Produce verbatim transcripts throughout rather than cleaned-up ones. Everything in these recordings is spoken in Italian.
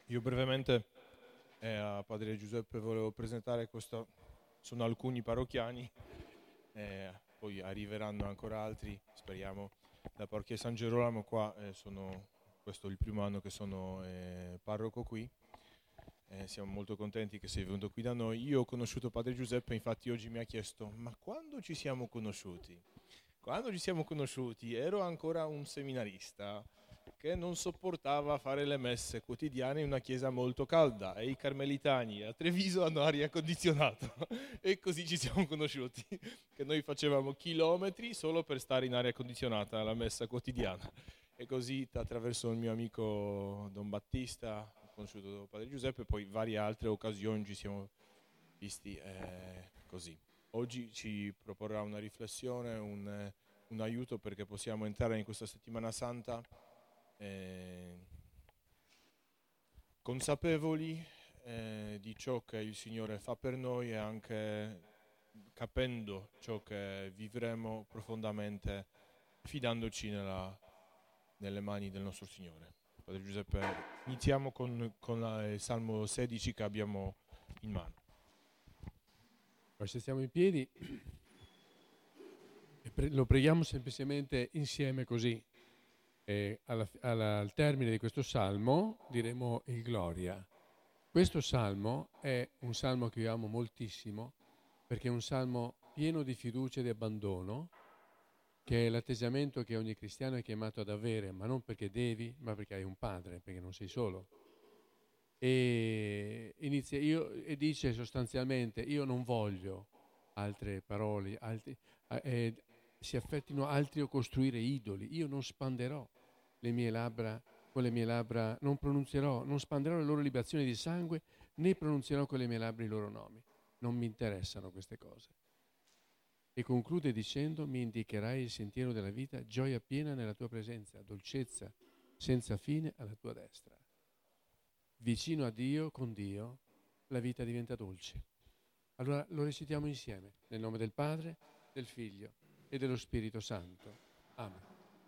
Io brevemente eh, a Padre Giuseppe volevo presentare questo, sono alcuni parrocchiani, eh, poi arriveranno ancora altri, speriamo, da Parrocchia San Gerolamo. Qua eh, sono, questo è il primo anno che sono eh, parroco qui, eh, siamo molto contenti che sei venuto qui da noi. Io ho conosciuto Padre Giuseppe, infatti oggi mi ha chiesto, ma quando ci siamo conosciuti? Quando ci siamo conosciuti ero ancora un seminarista che non sopportava fare le messe quotidiane in una chiesa molto calda e i carmelitani a Treviso hanno aria condizionata e così ci siamo conosciuti, che noi facevamo chilometri solo per stare in aria condizionata alla messa quotidiana. E così attraverso il mio amico Don Battista ho conosciuto Padre Giuseppe, poi varie altre occasioni ci siamo visti eh, così. Oggi ci proporrà una riflessione, un, eh, un aiuto perché possiamo entrare in questa settimana santa eh, consapevoli eh, di ciò che il Signore fa per noi e anche capendo ciò che vivremo profondamente, fidandoci nella, nelle mani del nostro Signore. Padre Giuseppe, iniziamo con, con la- il Salmo sedici che abbiamo in mano. Se stiamo in piedi e pre- lo preghiamo semplicemente insieme così. E alla- alla- al termine di questo salmo diremo il Gloria. Questo salmo è un salmo che io amo moltissimo perché è un salmo pieno di fiducia e di abbandono, che è l'atteggiamento che ogni cristiano è chiamato ad avere, ma non perché devi, ma perché hai un padre, perché non sei solo. E, inizia, io, e dice sostanzialmente, io non voglio altre parole, altri, eh, si affettino altri o costruire idoli, io non spanderò le mie labbra, con le mie labbra, non pronunzierò, non spanderò le loro libazioni di sangue, né pronunzierò con le mie labbra i loro nomi. Non mi interessano queste cose. E conclude dicendo, mi indicherai il sentiero della vita, gioia piena nella tua presenza, dolcezza senza fine alla tua destra. Vicino a Dio, con Dio, la vita diventa dolce. Allora lo recitiamo insieme, nel nome del Padre, del Figlio e dello Spirito Santo. Amen.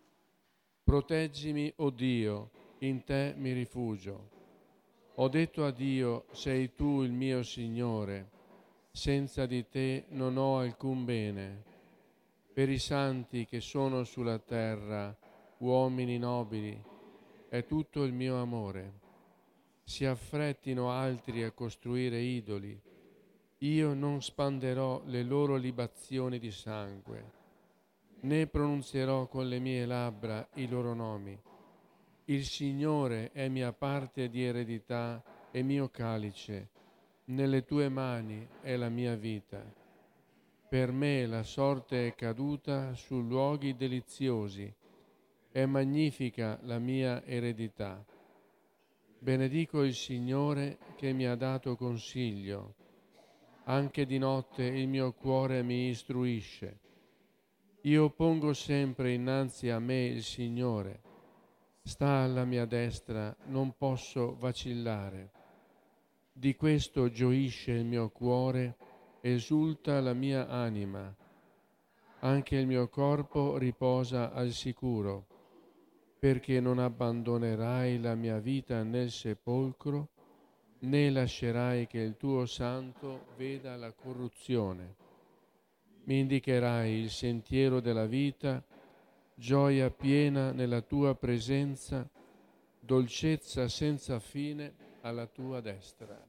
Proteggimi, o Dio, in te mi rifugio. Ho detto a Dio, sei tu il mio Signore, senza di te non ho alcun bene. Per i santi che sono sulla terra, uomini nobili, è tutto il mio amore. Si affrettino altri a costruire idoli, io non spanderò le loro libazioni di sangue, né pronunzierò con le mie labbra i loro nomi. Il Signore è mia parte di eredità e mio calice, nelle tue mani è la mia vita. Per me la sorte è caduta su luoghi deliziosi, è magnifica la mia eredità. Benedico il Signore che mi ha dato consiglio. Anche di notte il mio cuore mi istruisce. Io pongo sempre innanzi a me il Signore. Sta alla mia destra, non posso vacillare. Di questo gioisce il mio cuore, esulta la mia anima. Anche il mio corpo riposa al sicuro, perché non abbandonerai la mia vita nel sepolcro, né lascerai che il tuo santo veda la corruzione. Mi indicherai il sentiero della vita, gioia piena nella tua presenza, dolcezza senza fine alla tua destra.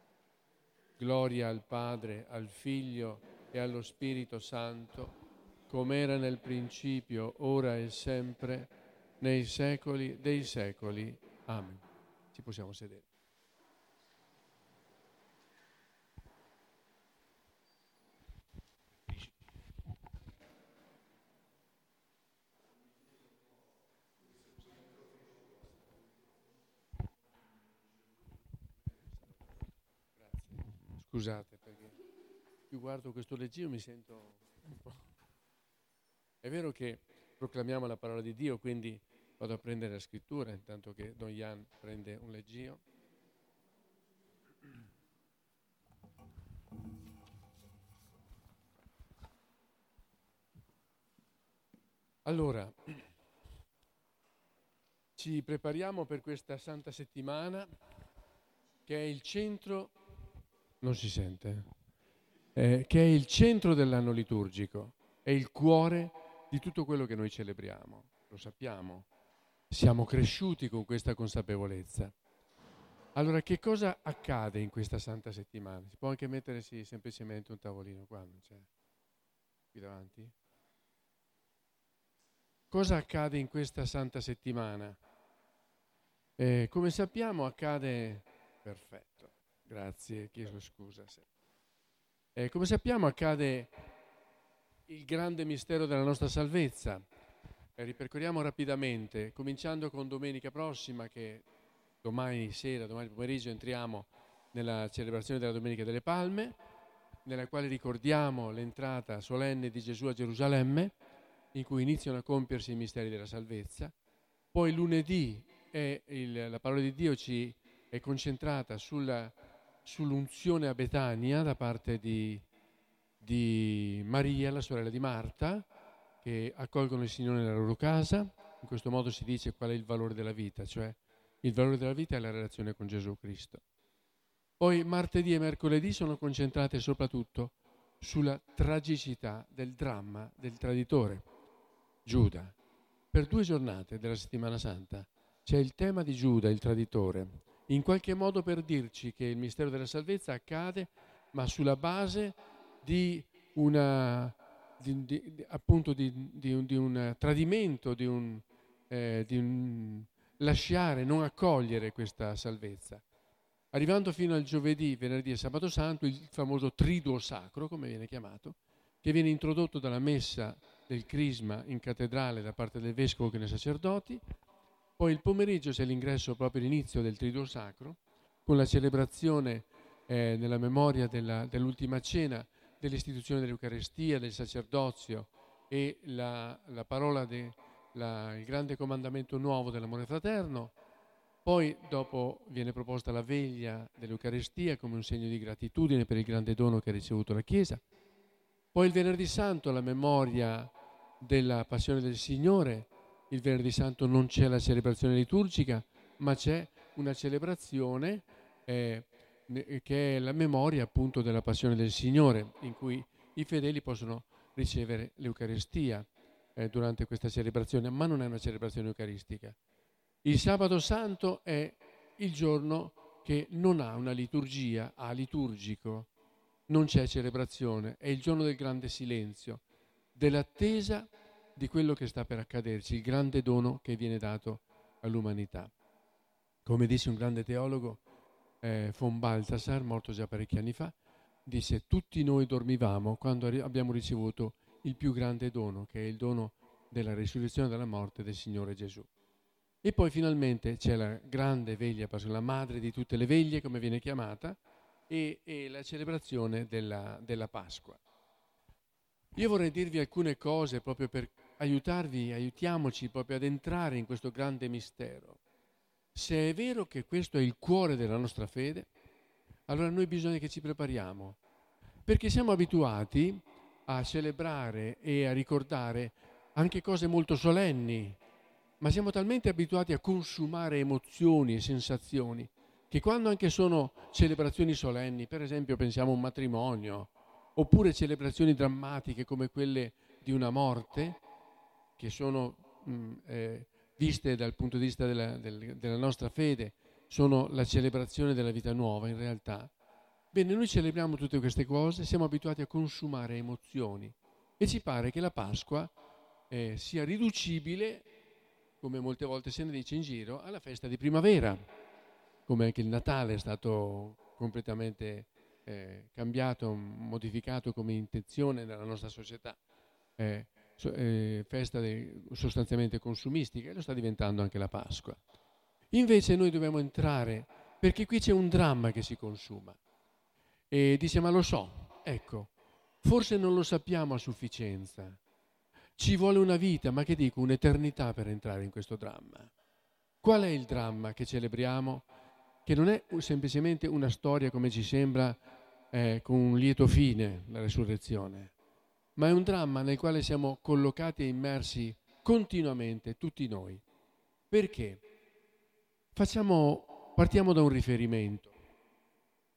Gloria al Padre, al Figlio e allo Spirito Santo, come era nel principio, ora e sempre, nei secoli dei secoli. Amen. Ci possiamo sedere. Scusate, perché più guardo questo leggio mi sento un po'... È vero che proclamiamo la parola di Dio, quindi vado a prendere la scrittura, intanto che Don Jan prende un leggio. Allora, ci prepariamo per questa santa settimana che è il centro, non si sente, eh, che è il centro dell'anno liturgico, è il cuore di tutto quello che noi celebriamo, lo sappiamo, siamo cresciuti con questa consapevolezza. Allora, che cosa accade in questa Santa Settimana? Si può anche mettere sì, semplicemente un tavolino qua, non c'è? Qui davanti? Cosa accade in questa Santa Settimana? Eh, come sappiamo accade... Perfetto, grazie, chiedo scusa. Eh, come sappiamo accade il grande mistero della nostra salvezza. Eh, ripercorriamo rapidamente, cominciando con domenica prossima, che domani sera, domani pomeriggio entriamo nella celebrazione della Domenica delle Palme, nella quale ricordiamo l'entrata solenne di Gesù a Gerusalemme, in cui iniziano a compiersi i misteri della salvezza. Poi lunedì è il, la parola di Dio ci è concentrata sulla, sull'unzione a Betania da parte di, di Maria, la sorella di Marta, che accolgono il Signore nella loro casa. In questo modo si dice qual è il valore della vita, cioè il valore della vita è la relazione con Gesù Cristo. Poi martedì e mercoledì sono concentrate soprattutto sulla tragicità del dramma del traditore, Giuda. Per due giornate della Settimana Santa c'è il tema di Giuda, il traditore, in qualche modo per dirci che il mistero della salvezza accade, ma sulla base di una, di, di, appunto di, di, un, di un tradimento, di un, eh, di un lasciare, non accogliere questa salvezza. Arrivando fino al giovedì, venerdì e sabato santo, il famoso triduo sacro, come viene chiamato, che viene introdotto dalla messa del crisma in cattedrale da parte del vescovo che ne sacerdoti. Poi il pomeriggio c'è l'ingresso, proprio l'inizio del triduo sacro, con la celebrazione eh, nella memoria della, dell'ultima cena, dell'istituzione dell'Eucarestia, del sacerdozio e la, la parola del grande comandamento nuovo dell'amore fraterno. Poi dopo viene proposta la veglia dell'Eucarestia come un segno di gratitudine per il grande dono che ha ricevuto la Chiesa. Poi il venerdì santo la memoria della passione del Signore. Il venerdì santo non c'è la celebrazione liturgica, ma c'è una celebrazione eh, che è la memoria appunto della passione del Signore, in cui i fedeli possono ricevere l'Eucarestia eh, durante questa celebrazione, ma non è una celebrazione eucaristica. Il sabato santo è il giorno che non ha una liturgia, ha liturgico, non c'è celebrazione, è il giorno del grande silenzio, dell'attesa di quello che sta per accaderci, il grande dono che viene dato all'umanità. Come disse un grande teologo, eh, von Balthasar, morto già parecchi anni fa, disse: tutti noi dormivamo quando abbiamo ricevuto il più grande dono, che è il dono della risurrezione dalla morte del Signore Gesù. E poi finalmente c'è la grande veglia, la madre di tutte le veglie, come viene chiamata, e, e la celebrazione della, della Pasqua. Io vorrei dirvi alcune cose proprio per aiutarvi, aiutiamoci proprio ad entrare in questo grande mistero. Se è vero che questo è il cuore della nostra fede, allora noi bisogna che ci prepariamo, perché siamo abituati a celebrare e a ricordare anche cose molto solenni, ma siamo talmente abituati a consumare emozioni e sensazioni che quando anche sono celebrazioni solenni, per esempio pensiamo a un matrimonio, oppure celebrazioni drammatiche come quelle di una morte, che sono mh, eh, viste dal punto di vista della, del, della nostra fede, sono la celebrazione della vita nuova in realtà. Bene, noi celebriamo tutte queste cose, siamo abituati a consumare emozioni e ci pare che la Pasqua eh, sia riducibile, come molte volte se ne dice in giro, alla festa di primavera, come anche il Natale è stato completamente eh, cambiato, modificato come intenzione nella nostra società, eh, so, eh, festa de, sostanzialmente consumistica, e lo sta diventando anche la Pasqua. Invece noi dobbiamo entrare, perché qui c'è un dramma che si consuma. E dice: ma lo so, ecco, forse non lo sappiamo a sufficienza. Ci vuole una vita, ma che dico, un'eternità per entrare in questo dramma. Qual è il dramma che celebriamo? Che non è semplicemente una storia, come ci sembra, eh, con un lieto fine, la resurrezione, ma è un dramma nel quale siamo collocati e immersi continuamente, tutti noi. Perché? Facciamo, partiamo da un riferimento.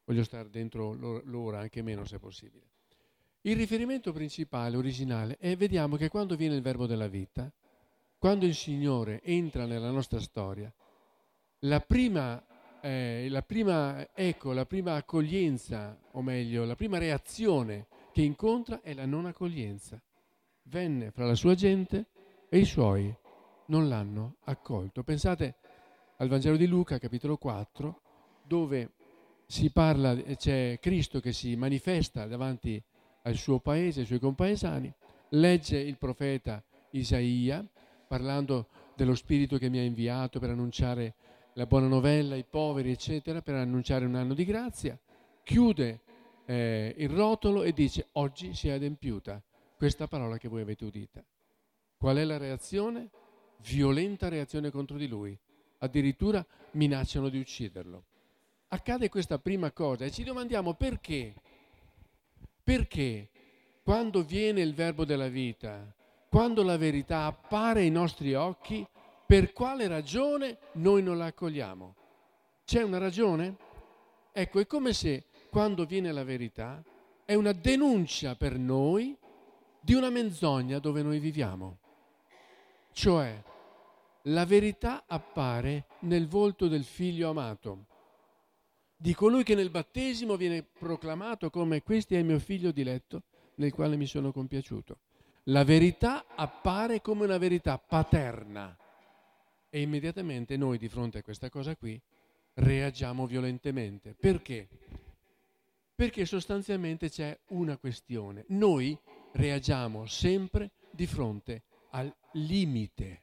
voglio stare dentro l'ora, anche meno se possibile. Il riferimento principale, originale, è vediamo che quando viene il verbo della vita, quando il Signore entra nella nostra storia, la prima, eh, la prima eco, la prima accoglienza, o meglio, la prima reazione che incontra è la non accoglienza. Venne fra la sua gente e i suoi non l'hanno accolto. Pensate al Vangelo di Luca, capitolo quattro, dove si parla, c'è Cristo che si manifesta davanti al suo paese, ai suoi compaesani, legge il profeta Isaia, parlando dello Spirito che mi ha inviato per annunciare la buona novella ai poveri, eccetera, per annunciare un anno di grazia, chiude eh, il rotolo e dice: oggi si è adempiuta questa parola che voi avete udita. Qual è la reazione? Violenta reazione contro di lui. Addirittura minacciano di ucciderlo. Accade questa prima cosa e ci domandiamo perché. Perché quando viene il verbo della vita, quando la verità appare ai nostri occhi, per quale ragione noi non la accogliamo? C'è una ragione? Ecco, è come se quando viene la verità è una denuncia per noi di una menzogna dove noi viviamo. Cioè, la verità appare nel volto del figlio amato, di colui che nel battesimo viene proclamato come: questo è il mio figlio diletto nel quale mi sono compiaciuto. La verità appare come una verità paterna e immediatamente noi di fronte a questa cosa qui reagiamo violentemente. Perché? Perché sostanzialmente c'è una questione. Noi reagiamo sempre di fronte al limite.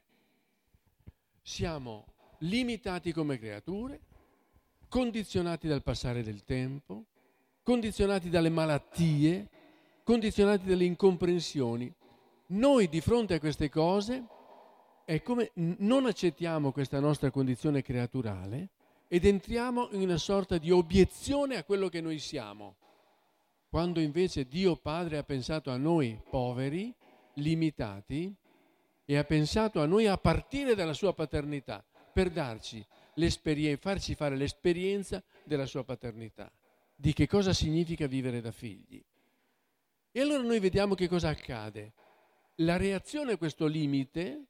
Siamo limitati come creature, condizionati dal passare del tempo, condizionati dalle malattie, condizionati dalle incomprensioni. Noi di fronte a queste cose è come non accettiamo questa nostra condizione creaturale ed entriamo in una sorta di obiezione a quello che noi siamo, quando invece Dio Padre ha pensato a noi poveri, limitati, e ha pensato a noi a partire dalla sua paternità per darci l'esperienza, farci fare l'esperienza della sua paternità, di che cosa significa vivere da figli. E allora noi vediamo che cosa accade. La reazione a questo limite,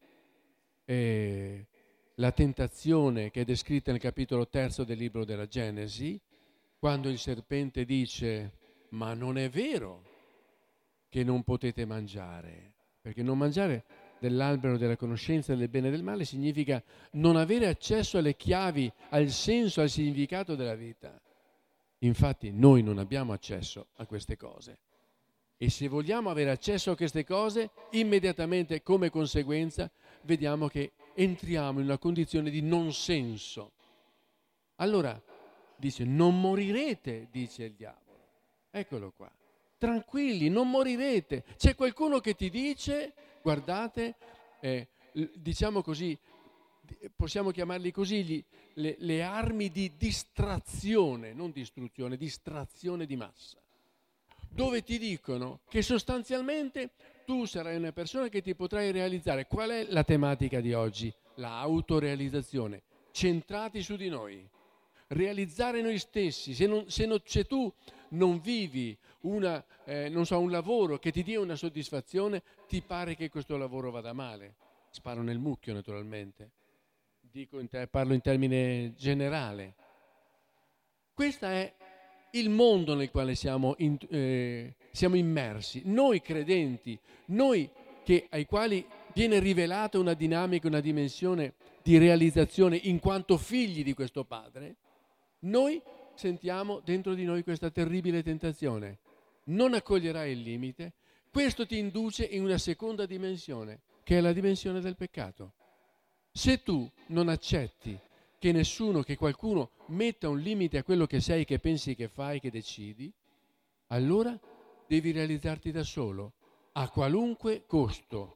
eh, la tentazione che è descritta nel capitolo terzo del libro della Genesi, quando il serpente dice: ma non è vero che non potete mangiare, perché non mangiare dell'albero della conoscenza del bene e del male significa non avere accesso alle chiavi, al senso, al significato della vita. Infatti noi non abbiamo accesso a queste cose e se vogliamo avere accesso a queste cose, immediatamente come conseguenza vediamo che entriamo in una condizione di non senso. Allora dice: non morirete, dice il diavolo. Eccolo qua. Tranquilli, non morirete. C'è qualcuno che ti dice: guardate, eh, diciamo così, possiamo chiamarli così, gli, le, le armi di distrazione, non distruzione, distrazione di massa, dove ti dicono che sostanzialmente tu sarai una persona che ti potrai realizzare. Qual è la tematica di oggi? La autorealizzazione, centrati su di noi, realizzare noi stessi. Se, non, se, non, se tu non vivi una, eh, non so, un lavoro che ti dia una soddisfazione, ti pare che questo lavoro vada male. Sparo nel mucchio, naturalmente. Dico in te, parlo in termine generale. Questo è il mondo nel quale siamo, in, eh, siamo immersi. Noi credenti, noi che, ai quali viene rivelata una dinamica, una dimensione di realizzazione in quanto figli di questo Padre, noi sentiamo dentro di noi questa terribile tentazione. Non accoglierai il limite, questo ti induce in una seconda dimensione, che è la dimensione del peccato. Se tu non accetti che nessuno, che qualcuno metta un limite a quello che sei, che pensi, che fai, che decidi, allora devi realizzarti da solo, a qualunque costo.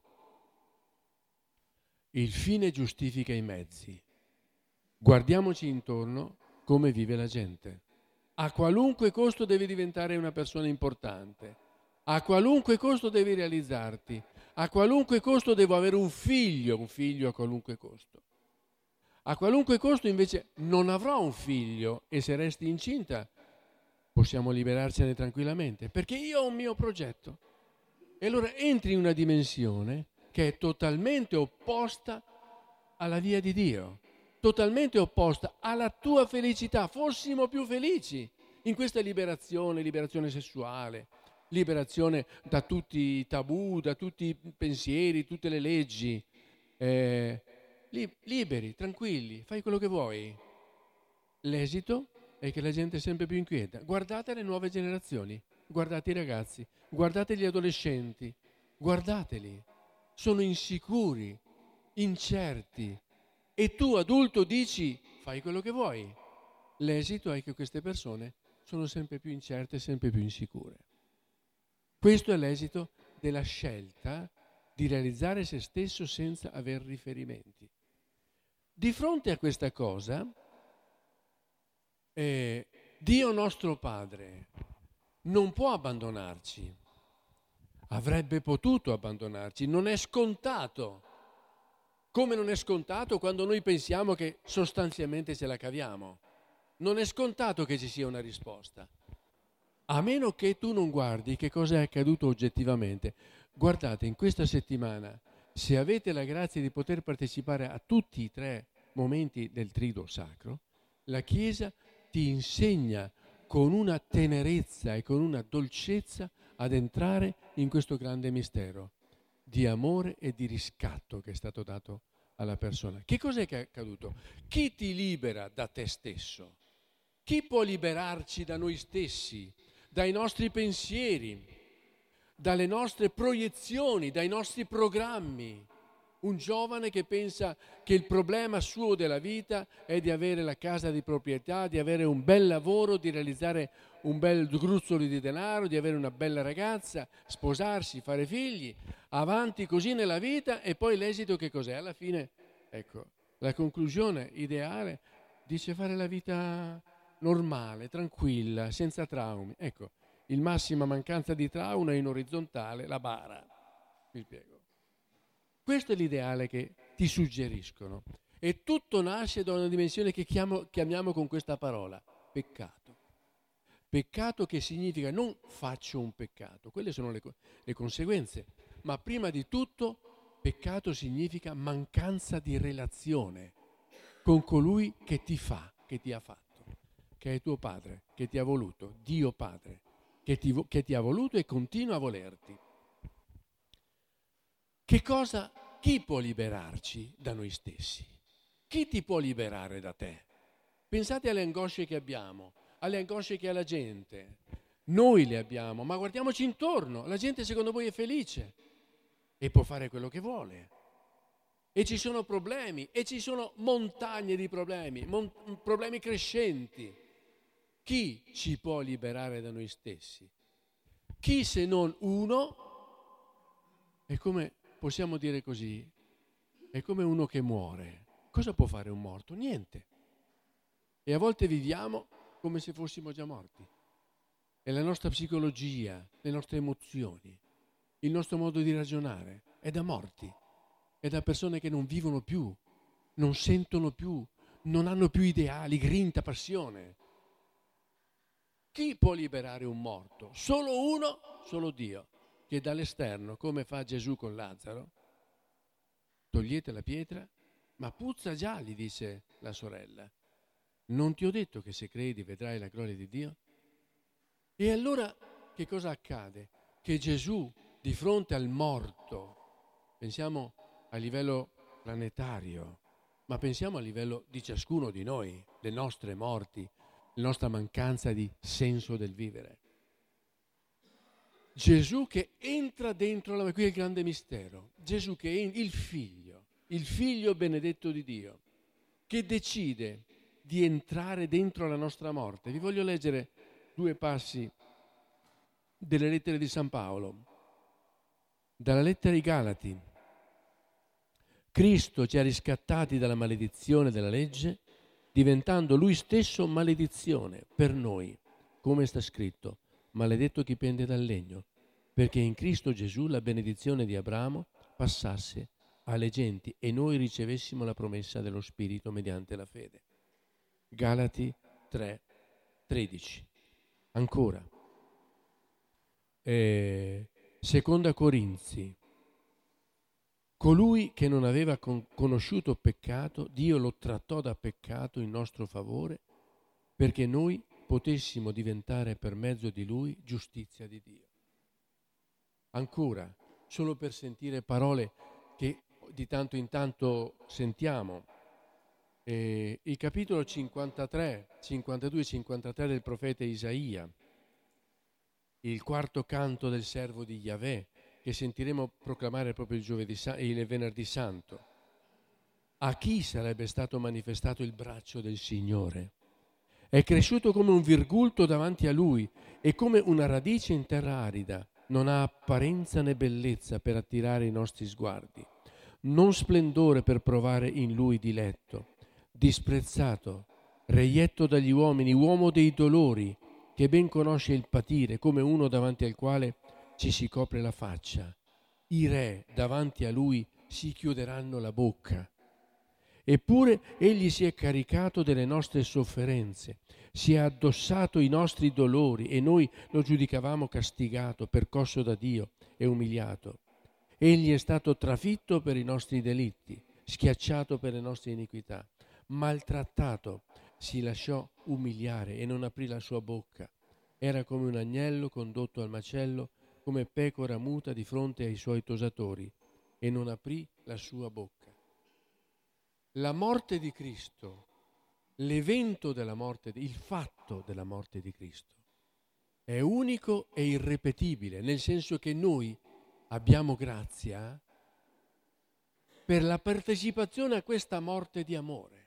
Il fine giustifica i mezzi. Guardiamoci intorno come vive la gente. A qualunque costo devi diventare una persona importante, a qualunque costo devi realizzarti, a qualunque costo devo avere un figlio, un figlio a qualunque costo. A qualunque costo invece non avrò un figlio e se resti incinta possiamo liberarcene tranquillamente, perché io ho un mio progetto. E allora entri in una dimensione che è totalmente opposta alla via di Dio, totalmente opposta alla tua felicità. Fossimo più felici in questa liberazione, liberazione sessuale, liberazione da tutti i tabù, da tutti i pensieri, tutte le leggi. Eh, li- liberi, tranquilli, fai quello che vuoi. L'esito è che la gente è sempre più inquieta. Guardate le nuove generazioni, guardate i ragazzi, guardate gli adolescenti, guardateli. Sono insicuri, incerti. E tu, adulto, dici fai quello che vuoi. L'esito è che queste persone sono sempre più incerte, sempre più insicure. Questo è l'esito della scelta di realizzare se stesso senza aver riferimenti. Di fronte a questa cosa, eh, Dio nostro Padre non può abbandonarci. Avrebbe potuto abbandonarci, non è scontato. Come non è scontato quando noi pensiamo che sostanzialmente ce la caviamo. Non è scontato che ci sia una risposta. A meno che tu non guardi che cosa è accaduto oggettivamente. Guardate, in questa settimana, se avete la grazia di poter partecipare a tutti i tre momenti del Triduo Sacro, la Chiesa ti insegna con una tenerezza e con una dolcezza ad entrare in questo grande mistero di amore e di riscatto che è stato dato alla persona. Che cos'è che è accaduto? Chi ti libera da te stesso? Chi può liberarci da noi stessi, dai nostri pensieri, dalle nostre proiezioni, dai nostri programmi? Un giovane che pensa che il problema suo della vita è di avere la casa di proprietà, di avere un bel lavoro, di realizzare un bel gruzzolo di denaro, di avere una bella ragazza, sposarsi, fare figli, avanti così nella vita, e poi l'esito che cos'è? Alla fine, ecco, la conclusione ideale dice fare la vita normale, tranquilla, senza traumi. Ecco, il massima mancanza di trauma è in orizzontale, la bara. Mi spiego. Questo è l'ideale che ti suggeriscono. E tutto nasce da una dimensione che chiamo, chiamiamo con questa parola, peccato. Peccato che significa non faccio un peccato, quelle sono le, le conseguenze, ma prima di tutto peccato significa mancanza di relazione con colui che ti fa, che ti ha fatto, che è tuo padre, che ti ha voluto, Dio Padre, che ti, che ti ha voluto e continua a volerti. Che cosa, chi può liberarci da noi stessi? Chi ti può liberare da te? Pensate alle angosce che abbiamo, alle angosce che ha la gente. Noi le abbiamo, ma guardiamoci intorno. La gente secondo voi è felice e può fare quello che vuole. E ci sono problemi, e ci sono montagne di problemi, mon- problemi crescenti. Chi ci può liberare da noi stessi? Chi se non uno? È come, possiamo dire così, è come uno che muore. Cosa può fare un morto? Niente. E a volte viviamo come se fossimo già morti. E la nostra psicologia, le nostre emozioni, il nostro modo di ragionare è da morti, è da persone che non vivono più, non sentono più, non hanno più ideali, grinta, passione. Chi può liberare un morto? Solo uno, solo Dio, che dall'esterno, come fa Gesù con Lazzaro, togliete la pietra, ma puzza già, gli dice la sorella. Non ti ho detto che se credi vedrai la gloria di Dio? E allora che cosa accade? Che Gesù, di fronte al morto, pensiamo a livello planetario, ma pensiamo a livello di ciascuno di noi, le nostre morti, la nostra mancanza di senso del vivere. Gesù che entra dentro la... qui è il grande mistero. Gesù che è il figlio, il figlio benedetto di Dio, che decide di entrare dentro la nostra morte. Vi voglio leggere due passi delle lettere di San Paolo. Dalla lettera ai Galati. Cristo ci ha riscattati dalla maledizione della legge, diventando lui stesso maledizione per noi, come sta scritto: maledetto chi pende dal legno, perché in Cristo Gesù la benedizione di Abramo passasse alle genti e noi ricevessimo la promessa dello Spirito mediante la fede. Galati tre, tredici. Ancora, eh, seconda Corinzi, colui che non aveva con- conosciuto peccato, Dio lo trattò da peccato in nostro favore, perché noi potessimo diventare per mezzo di lui giustizia di Dio. Ancora, solo per sentire parole che di tanto in tanto sentiamo, eh, il capitolo cinquantatré, cinquantadue e cinquantatré del profeta Isaia, il quarto canto del servo di Yahweh, che sentiremo proclamare proprio il, giovedì, il venerdì santo. A chi sarebbe stato manifestato il braccio del Signore? È cresciuto come un virgulto davanti a lui e come una radice in terra arida. Non ha apparenza né bellezza per attirare i nostri sguardi, non splendore per provare in lui diletto. Disprezzato, reietto dagli uomini, uomo dei dolori, che ben conosce il patire, come uno davanti al quale ci si copre la faccia. I re davanti a lui si chiuderanno la bocca. Eppure egli si è caricato delle nostre sofferenze, si è addossato i nostri dolori e noi lo giudicavamo castigato, percosso da Dio e umiliato. Egli è stato trafitto per i nostri delitti, schiacciato per le nostre iniquità, maltrattato, si lasciò umiliare e non aprì la sua bocca. Era come un agnello condotto al macello, come pecora muta di fronte ai suoi tosatori, e non aprì la sua bocca. La morte di Cristo, l'evento della morte, il fatto della morte di Cristo, è unico e irripetibile, nel senso che noi abbiamo grazia per la partecipazione a questa morte di amore.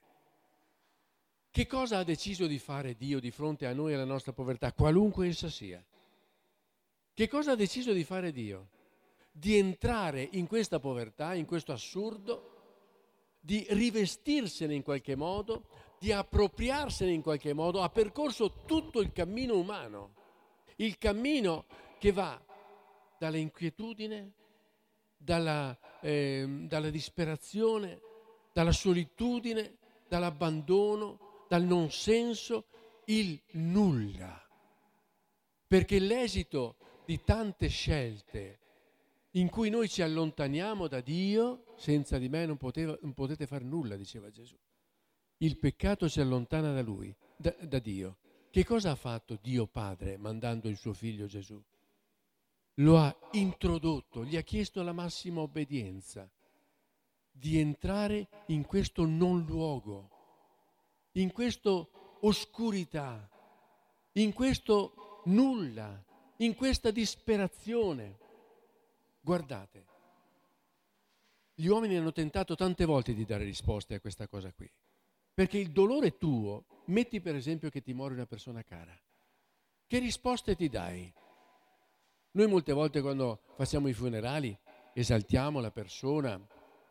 Che cosa ha deciso di fare Dio di fronte a noi e alla nostra povertà, qualunque essa sia? Che cosa ha deciso di fare Dio? Di entrare in questa povertà, in questo assurdo, di rivestirsene in qualche modo, di appropriarsene in qualche modo. Ha percorso tutto il cammino umano, il cammino che va dall'inquietudine, dalla, eh, dalla disperazione, dalla solitudine, dall'abbandono, dal non senso, il nulla. Perché l'esito di tante scelte in cui noi ci allontaniamo da Dio, senza di me non, poteva, non potete fare nulla, diceva Gesù. Il peccato ci allontana da Lui, da, da Dio. Che cosa ha fatto Dio Padre mandando il suo figlio Gesù? Lo ha introdotto, gli ha chiesto la massima obbedienza, di entrare in questo non luogo, in questa oscurità, in questo nulla, in questa disperazione. Guardate, gli uomini hanno tentato tante volte di dare risposte a questa cosa qui, perché il dolore tuo, metti per esempio che ti muore una persona cara, che risposte ti dai? Noi molte volte quando facciamo i funerali esaltiamo la persona,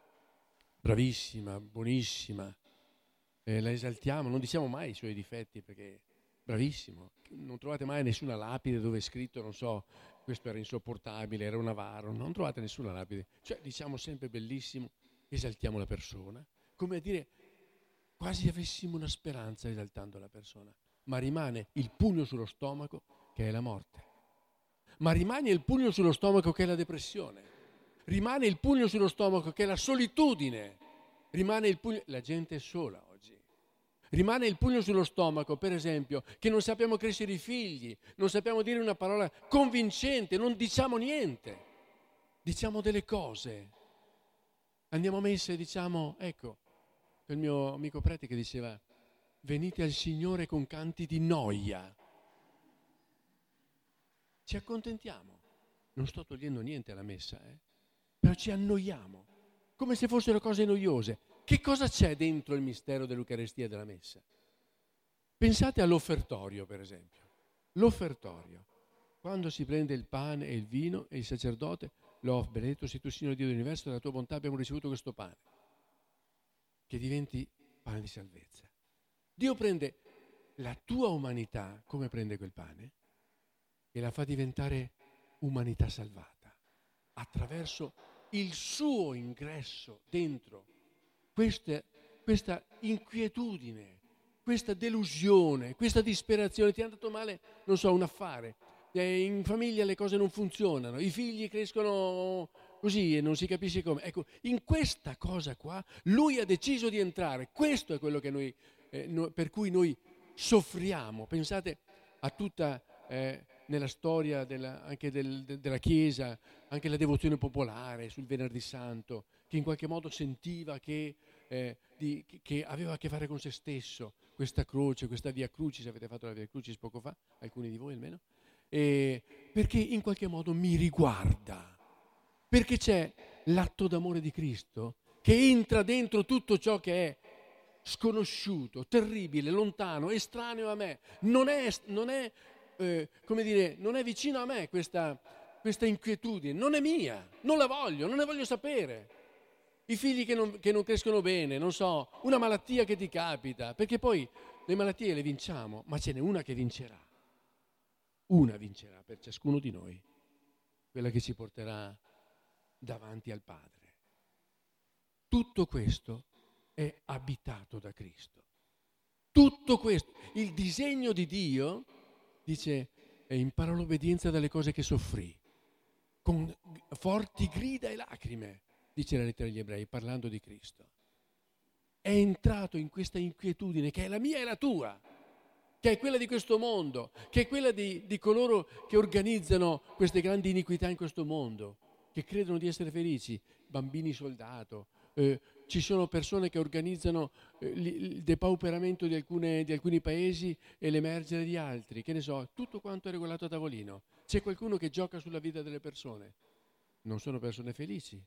bravissima, buonissima, eh, la esaltiamo, non diciamo mai i suoi difetti perché bravissimo, non trovate mai nessuna lapide dove è scritto, non so, questo era insopportabile, era un avaro, non trovate nessuna lapide, cioè diciamo sempre bellissimo, esaltiamo la persona, come a dire quasi avessimo una speranza esaltando la persona, ma rimane il pugno sullo stomaco che è la morte, ma rimane il pugno sullo stomaco che è la depressione, rimane il pugno sullo stomaco che è la solitudine, rimane il pugno, la gente è sola oggi. Rimane il pugno sullo stomaco, per esempio, che non sappiamo crescere i figli, non sappiamo dire una parola convincente, non diciamo niente, diciamo delle cose. Andiamo a messa e diciamo, ecco, quel mio amico prete che diceva, venite al Signore con canti di noia. Ci accontentiamo, non sto togliendo niente alla messa, eh? Però ci annoiamo, come se fossero cose noiose. Che cosa c'è dentro il mistero dell'Eucaristia e della Messa? Pensate all'offertorio, per esempio. L'offertorio. Quando si prende il pane e il vino e il sacerdote lo offre, benedetto sei tu, Signore Dio dell'universo, dalla tua bontà abbiamo ricevuto questo pane, che diventi pane di salvezza. Dio prende la tua umanità, come prende quel pane, e la fa diventare umanità salvata, attraverso il suo ingresso dentro Questa, questa inquietudine, questa delusione, questa disperazione, ti è andato male, non so, un affare, eh, in famiglia le cose non funzionano, i figli crescono così e non si capisce come. Ecco, in questa cosa qua lui ha deciso di entrare. Questo è quello che noi, eh, no, per cui noi soffriamo. Pensate a tutta, eh, nella storia della, anche del, de, della Chiesa, anche la devozione popolare sul Venerdì Santo, che in qualche modo sentiva che, eh, di, che aveva a che fare con se stesso, questa croce, questa via crucis. Avete fatto la via crucis poco fa, alcuni di voi almeno, e perché in qualche modo mi riguarda. Perché c'è l'atto d'amore di Cristo che entra dentro tutto ciò che è sconosciuto, terribile, lontano, estraneo a me. Non è, non è, eh, come dire, non è vicino a me questa, questa inquietudine, non è mia, non la voglio, non ne voglio sapere. I figli che non, che non crescono bene, non so, una malattia che ti capita, perché poi le malattie le vinciamo, ma ce n'è una che vincerà. Una vincerà per ciascuno di noi, quella che ci porterà davanti al Padre. Tutto questo è abitato da Cristo. Tutto questo, il disegno di Dio, dice, imparò l'obbedienza dalle cose che soffrì, con forti grida e lacrime, dice la lettera agli Ebrei, parlando di Cristo. È entrato in questa inquietudine che è la mia e la tua, che è quella di questo mondo, che è quella di, di coloro che organizzano queste grandi iniquità in questo mondo, che credono di essere felici, bambini soldato, eh, ci sono persone che organizzano eh, il depauperamento di, alcune, di alcuni paesi e l'emergere di altri, che ne so, tutto quanto è regolato a tavolino. C'è qualcuno che gioca sulla vita delle persone, non sono persone felici.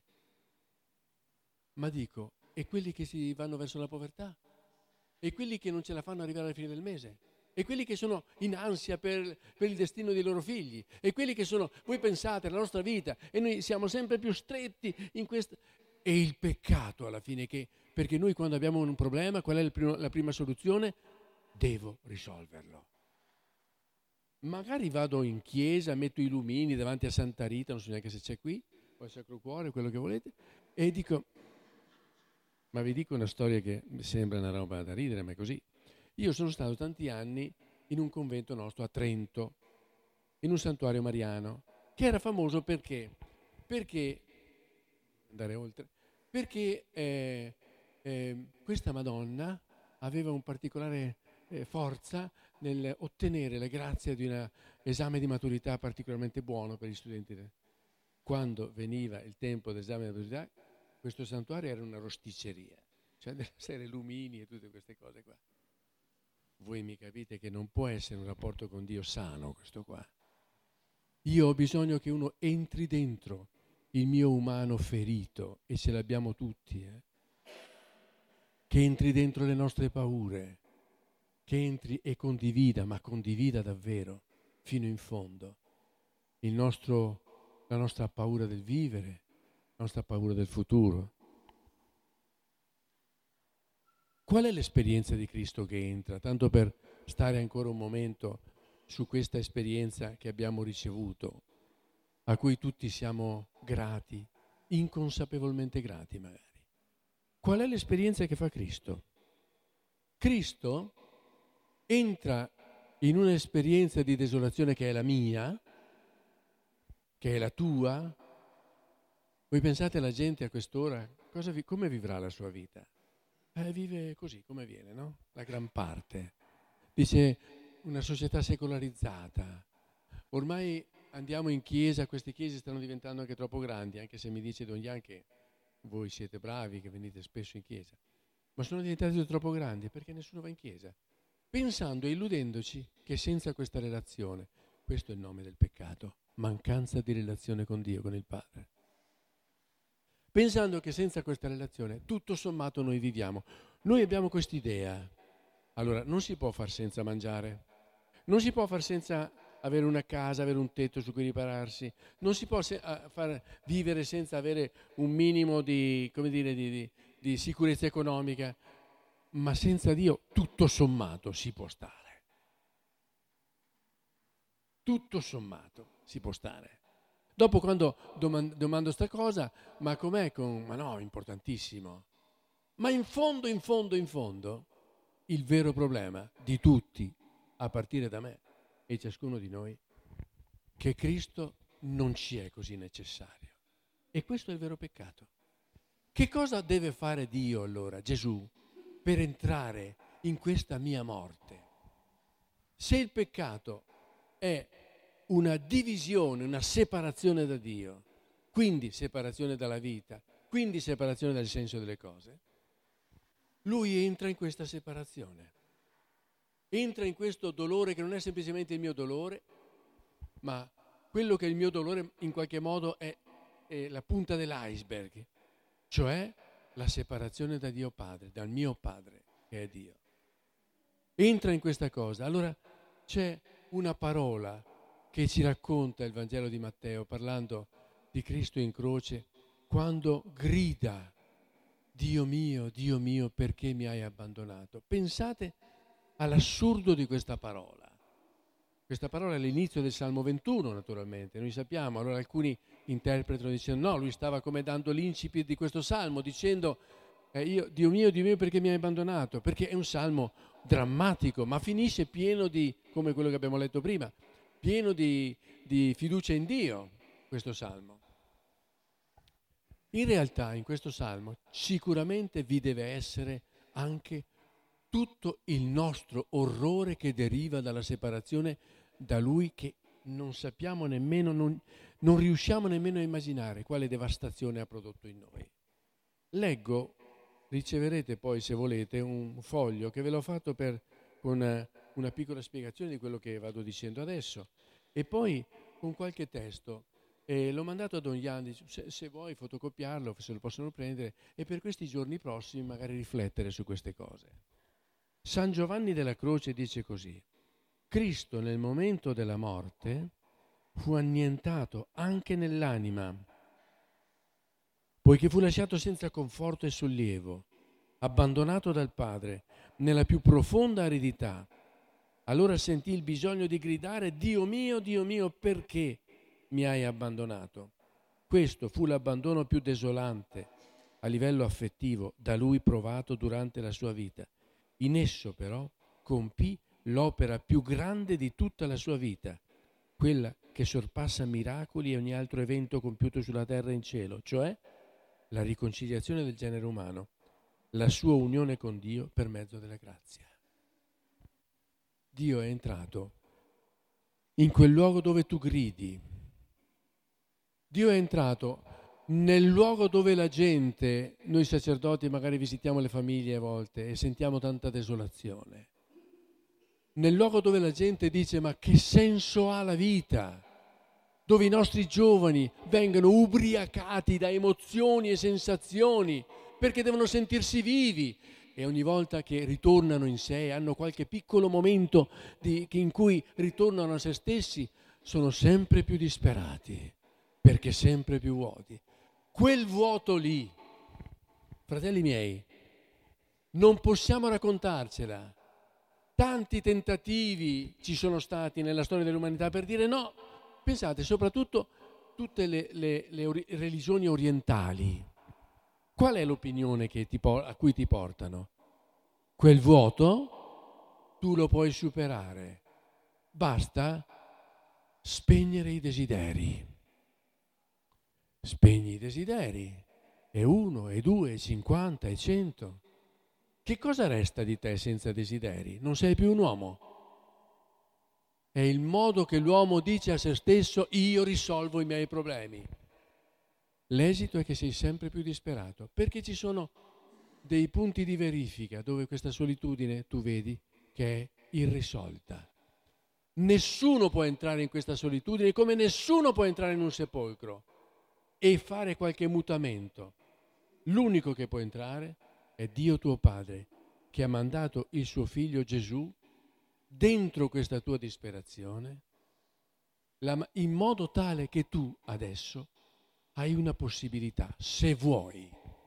Ma dico, e quelli che si vanno verso la povertà? E quelli che non ce la fanno arrivare alla fine del mese? E quelli che sono in ansia per, per il destino dei loro figli? E quelli che sono, voi pensate, la nostra vita, e noi siamo sempre più stretti in questa... E il peccato alla fine, che perché noi quando abbiamo un problema, qual è il primo, la prima soluzione? Devo risolverlo. Magari vado in chiesa, metto i lumini davanti a Santa Rita, non so neanche se c'è qui, o al Sacro Cuore, quello che volete, e dico... Ma vi dico una storia che mi sembra una roba da ridere, ma è così. Io sono stato tanti anni in un convento nostro a Trento, in un santuario mariano, che era famoso perché, perché andare oltre, perché eh, eh, questa Madonna aveva un particolare eh, forza nel ottenere la grazia di un esame di maturità particolarmente buono per gli studenti. Quando veniva il tempo dell'esame di maturità, questo santuario era una rosticceria, cioè della serie lumini e tutte queste cose qua. Voi mi capite che non può essere un rapporto con Dio sano questo qua. Io ho bisogno che uno entri dentro il mio umano ferito, e ce l'abbiamo tutti, eh? Che entri dentro le nostre paure, che entri e condivida, ma condivida davvero, fino in fondo, il nostro, la nostra paura del vivere, la nostra paura del futuro. Qual è l'esperienza di Cristo che entra? Tanto per stare ancora un momento su questa esperienza che abbiamo ricevuto, a cui tutti siamo grati, inconsapevolmente grati magari. Qual è l'esperienza che fa Cristo? Cristo entra in un'esperienza di desolazione che è la mia, che è la tua. Voi pensate alla gente a quest'ora, cosa vi, come vivrà la sua vita? Eh, vive così, come viene, no? La gran parte. Dice, una società secolarizzata. Ormai andiamo in chiesa, queste chiese stanno diventando anche troppo grandi, anche se mi dice Don Ian che voi siete bravi, che venite spesso in chiesa. Ma sono diventate troppo grandi perché nessuno va in chiesa. Pensando e illudendoci che senza questa relazione, questo è il nome del peccato, mancanza di relazione con Dio, con il Padre. Pensando che senza questa relazione, tutto sommato noi viviamo. Noi abbiamo quest'idea. Allora, non si può far senza mangiare, non si può far senza avere una casa, avere un tetto su cui ripararsi, non si può se- far vivere senza avere un minimo di, come dire, di, di, di sicurezza economica, ma senza Dio tutto sommato si può stare. Tutto sommato si può stare. Dopo, quando domando, domando sta cosa, ma com'è con... Ma no, importantissimo. Ma in fondo, in fondo, in fondo, il vero problema di tutti, a partire da me e ciascuno di noi, che Cristo non ci è così necessario. E questo è il vero peccato. Che cosa deve fare Dio allora, Gesù, per entrare in questa mia morte? Se il peccato è una divisione, una separazione da Dio, quindi separazione dalla vita, quindi separazione dal senso delle cose, lui entra in questa separazione, entra in questo dolore che non è semplicemente il mio dolore, ma quello che è il mio dolore in qualche modo è, è la punta dell'iceberg, cioè la separazione da Dio Padre, dal mio Padre che è Dio. Entra in questa cosa. Allora c'è una parola che ci racconta il Vangelo di Matteo parlando di Cristo in croce, quando grida: Dio mio, Dio mio, perché mi hai abbandonato? Pensate all'assurdo di questa parola. Questa parola è all'inizio del Salmo ventuno, naturalmente, noi sappiamo. Allora alcuni interpretano dicendo no, lui stava come dando l'incipit di questo Salmo, dicendo eh, io, Dio mio, Dio mio, perché mi hai abbandonato? Perché è un Salmo drammatico, ma finisce pieno di, come quello che abbiamo letto prima, pieno di, di fiducia in Dio, questo Salmo. In realtà in questo Salmo sicuramente vi deve essere anche tutto il nostro orrore che deriva dalla separazione da Lui, che non sappiamo nemmeno, non, non riusciamo nemmeno a immaginare quale devastazione ha prodotto in noi. Leggo, riceverete poi se volete un foglio che ve l'ho fatto per una, una piccola spiegazione di quello che vado dicendo adesso, e poi con qualche testo. E l'ho mandato a Don Ian, se, se vuoi fotocopiarlo, se lo possono prendere, e per questi giorni prossimi magari riflettere su queste cose. San Giovanni della Croce dice così: Cristo nel momento della morte fu annientato anche nell'anima, poiché fu lasciato senza conforto e sollievo, abbandonato dal Padre nella più profonda aridità. Allora sentì il bisogno di gridare: Dio mio, Dio mio, perché mi hai abbandonato? Questo fu l'abbandono più desolante a livello affettivo da lui provato durante la sua vita. In esso però compì l'opera più grande di tutta la sua vita, quella che sorpassa miracoli e ogni altro evento compiuto sulla terra e in cielo, cioè la riconciliazione del genere umano, la sua unione con Dio per mezzo della grazia. Dio è entrato in quel luogo dove tu gridi. Dio è entrato nel luogo dove la gente, noi sacerdoti magari visitiamo le famiglie a volte e sentiamo tanta desolazione. Nel luogo dove la gente dice: ma che senso ha la vita? Dove i nostri giovani vengono ubriacati da emozioni e sensazioni perché devono sentirsi vivi, e ogni volta che ritornano in sé, hanno qualche piccolo momento di, in cui ritornano a se stessi, sono sempre più disperati, perché sempre più vuoti. Quel vuoto lì, fratelli miei, non possiamo raccontarcela. Tanti tentativi ci sono stati nella storia dell'umanità per dire no. Pensate, soprattutto tutte le, le, le ori- religioni orientali. Qual è l'opinione che ti por- a cui ti portano? Quel vuoto tu lo puoi superare. Basta spegnere i desideri. Spegni i desideri, e uno, e due, e cinquanta, e cento. Che cosa resta di te senza desideri? Non sei più un uomo. È il modo che l'uomo dice a se stesso: io risolvo i miei problemi. L'esito è che sei sempre più disperato, perché ci sono dei punti di verifica dove questa solitudine tu vedi che è irrisolta. Nessuno può entrare in questa solitudine, come nessuno può entrare in un sepolcro e fare qualche mutamento. L'unico che può entrare è Dio tuo Padre, che ha mandato il suo figlio Gesù dentro questa tua disperazione, in modo tale che tu adesso hai una possibilità, se vuoi.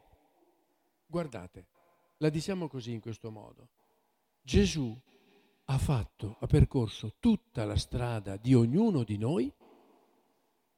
Guardate, la diciamo così, in questo modo: Gesù ha fatto, ha percorso tutta la strada di ognuno di noi,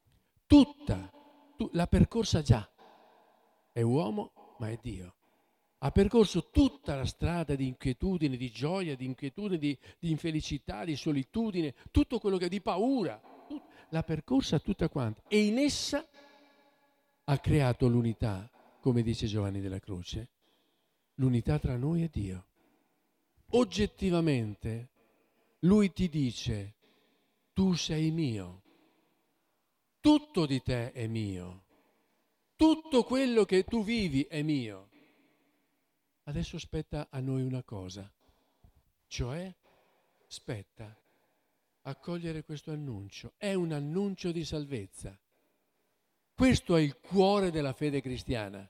tutta, tu, l'ha percorsa già. È uomo, ma è Dio. ha percorso tutta la strada di inquietudine, di gioia, di inquietudine, di, di infelicità, di solitudine, tutto quello che di paura, tut, l'ha percorsa tutta quanta e in essa ha creato l'unità, come dice Giovanni della Croce, l'unità tra noi e Dio. Oggettivamente lui ti dice: tu sei mio, tutto di te è mio, tutto quello che tu vivi è mio. Adesso spetta a noi una cosa, cioè spetta accogliere questo annuncio. È un annuncio di salvezza. Questo è il cuore della fede cristiana.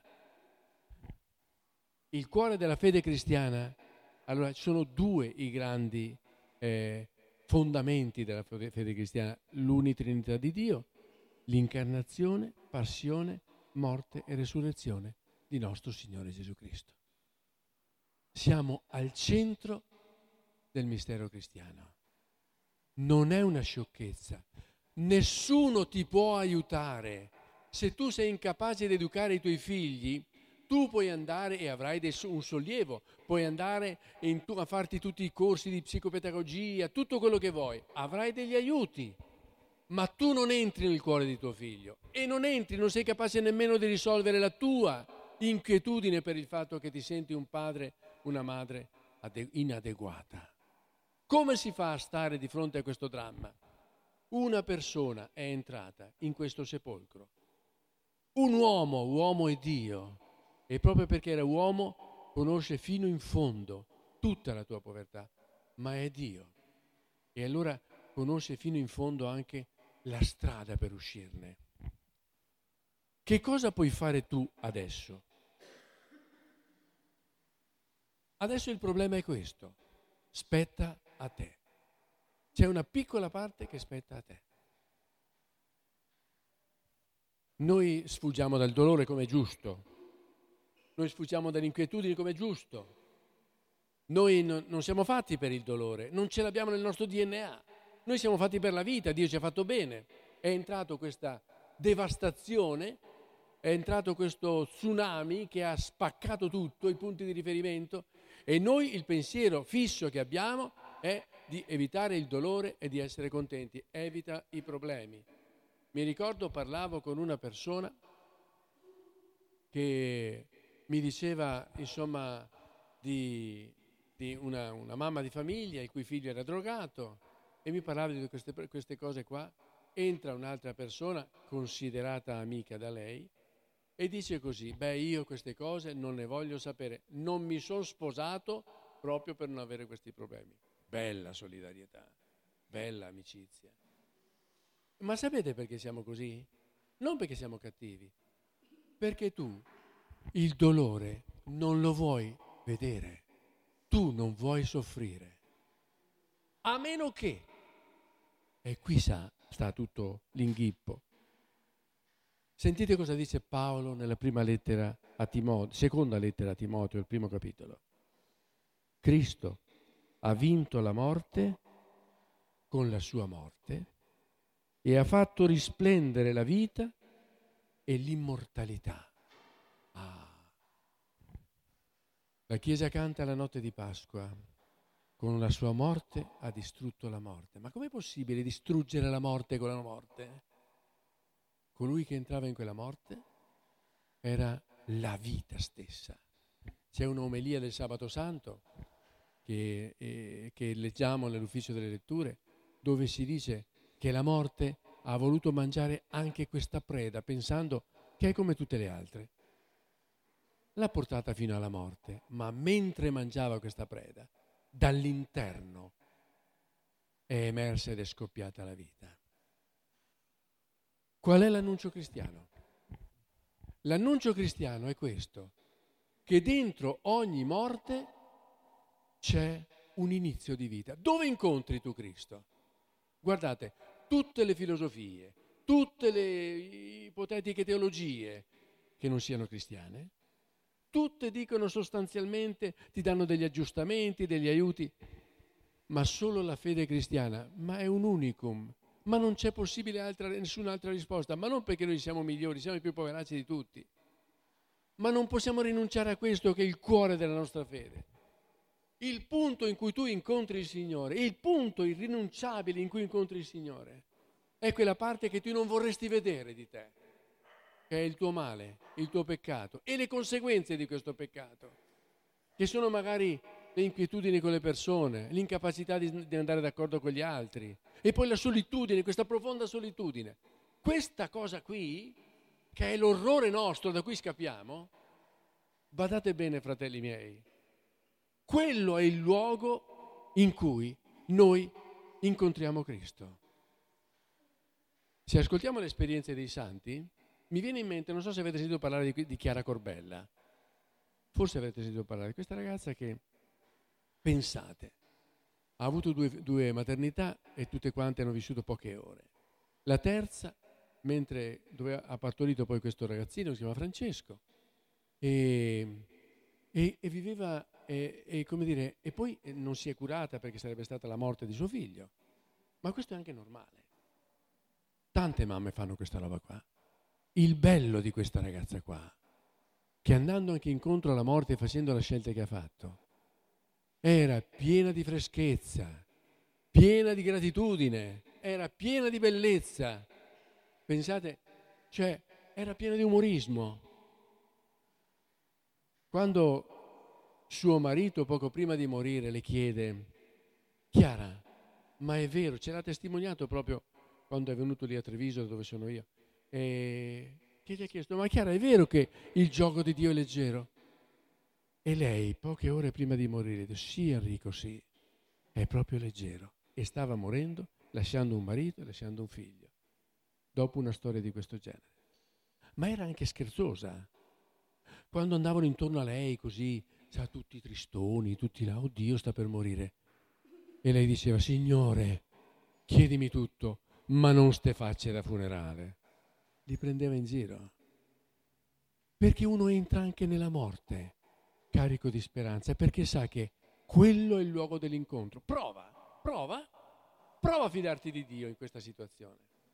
Il cuore della fede cristiana, allora ci sono due i grandi eh, fondamenti della fede cristiana: l'unitrinità di Dio, l'incarnazione, passione, morte e resurrezione di nostro Signore Gesù Cristo. Siamo al centro del mistero cristiano. Non è una sciocchezza. Nessuno ti può aiutare. Se tu sei incapace di educare i tuoi figli, tu puoi andare e avrai dei, un sollievo, puoi andare in, a farti tutti i corsi di psicopedagogia, tutto quello che vuoi, avrai degli aiuti, ma tu non entri nel cuore di tuo figlio e non entri, non sei capace nemmeno di risolvere la tua inquietudine per il fatto che ti senti un padre, una madre inadeguata. Come si fa a stare di fronte a questo dramma? Una persona è entrata in questo sepolcro, un uomo, uomo è Dio, e proprio perché era uomo conosce fino in fondo tutta la tua povertà, ma è Dio, e allora conosce fino in fondo anche la strada per uscirne. Che cosa puoi fare tu adesso? Adesso il problema è questo: spetta a te. C'è una piccola parte che spetta a te. Noi sfuggiamo dal dolore come è giusto, noi sfuggiamo dall'inquietudine come è giusto, noi non, non siamo fatti per il dolore, non ce l'abbiamo nel nostro D N A, noi siamo fatti per la vita, Dio ci ha fatto bene. È entrato questa devastazione, è entrato questo tsunami che ha spaccato tutto, i punti di riferimento, e noi il pensiero fisso che abbiamo è di evitare il dolore e di essere contenti. Evita i problemi. Mi ricordo, parlavo con una persona che mi diceva, insomma, di, di una, una mamma di famiglia il cui figlio era drogato, e mi parlava di queste, queste cose qua. Entra un'altra persona considerata amica da lei e dice così: beh, io queste cose non ne voglio sapere, non mi sono sposato proprio per non avere questi problemi. Bella solidarietà, bella amicizia. Ma sapete perché siamo così? Non perché siamo cattivi, perché tu il dolore non lo vuoi vedere, tu non vuoi soffrire, a meno che, e qui sa, sta tutto l'inghippo. Sentite cosa dice Paolo nella prima lettera a Timoteo, seconda lettera a Timoteo, il primo capitolo. Cristo ha vinto la morte con la sua morte e ha fatto risplendere la vita e l'immortalità. Ah. La Chiesa canta la notte di Pasqua: con la sua morte ha distrutto la morte. Ma com'è possibile distruggere la morte con la morte? Colui che entrava in quella morte era la vita stessa. C'è un'omelia del Sabato Santo che, eh, che leggiamo nell'ufficio delle letture, dove si dice che la morte ha voluto mangiare anche questa preda, pensando che è come tutte le altre. L'ha portata fino alla morte, ma mentre mangiava questa preda, dall'interno è emersa ed è scoppiata la vita. Qual è l'annuncio cristiano? L'annuncio cristiano è questo: che dentro ogni morte c'è un inizio di vita. Dove incontri tu Cristo? Guardate, tutte le filosofie, tutte le ipotetiche teologie che non siano cristiane, tutte dicono sostanzialmente, ti danno degli aggiustamenti, degli aiuti, ma solo la fede cristiana, ma è un unicum, ma non c'è possibile altra, nessun'altra risposta, ma non perché noi siamo migliori, siamo i più poveracci di tutti, ma non possiamo rinunciare a questo che è il cuore della nostra fede. Il punto in cui tu incontri il Signore, il punto irrinunciabile in cui incontri il Signore, è quella parte che tu non vorresti vedere di te, che è il tuo male, il tuo peccato e le conseguenze di questo peccato, che sono magari le inquietudini con le persone, l'incapacità di, di andare d'accordo con gli altri, e poi la solitudine, questa profonda solitudine. Questa cosa qui, che è l'orrore nostro da cui scappiamo, badate bene, fratelli miei, quello è il luogo in cui noi incontriamo Cristo. Se ascoltiamo le esperienze dei santi, mi viene in mente, non so se avete sentito parlare di, di Chiara Corbella, forse avete sentito parlare di questa ragazza che, pensate, ha avuto due, due maternità e tutte quante hanno vissuto poche ore. La terza, mentre doveva, ha partorito poi questo ragazzino, si chiama Francesco, e, e, e viveva, e, e, come dire, e poi non si è curata perché sarebbe stata la morte di suo figlio. Ma questo è anche normale. Tante mamme fanno questa roba qua. Il bello di questa ragazza qua, che andando anche incontro alla morte e facendo la scelta che ha fatto, era piena di freschezza, piena di gratitudine, era piena di bellezza. Pensate, cioè, era piena di umorismo. Quando suo marito, poco prima di morire, le chiede: Chiara, ma è vero, ce l'ha testimoniato proprio quando è venuto lì a Treviso, dove sono io, e che gli ha chiesto: ma Chiara, è vero che il gioco di Dio è leggero? E lei, poche ore prima di morire, dice: sì Enrico, sì, è proprio leggero. E stava morendo, lasciando un marito e lasciando un figlio, dopo una storia di questo genere. Ma era anche scherzosa. Quando andavano intorno a lei così, sa, tutti tristoni, tutti là, oddio, sta per morire. E lei diceva: Signore, chiedimi tutto, ma non ste facce da funerale. Li prendeva in giro. Perché uno entra anche nella morte carico di speranza, perché sa che quello è il luogo dell'incontro. Prova, prova, prova a fidarti di Dio in questa situazione.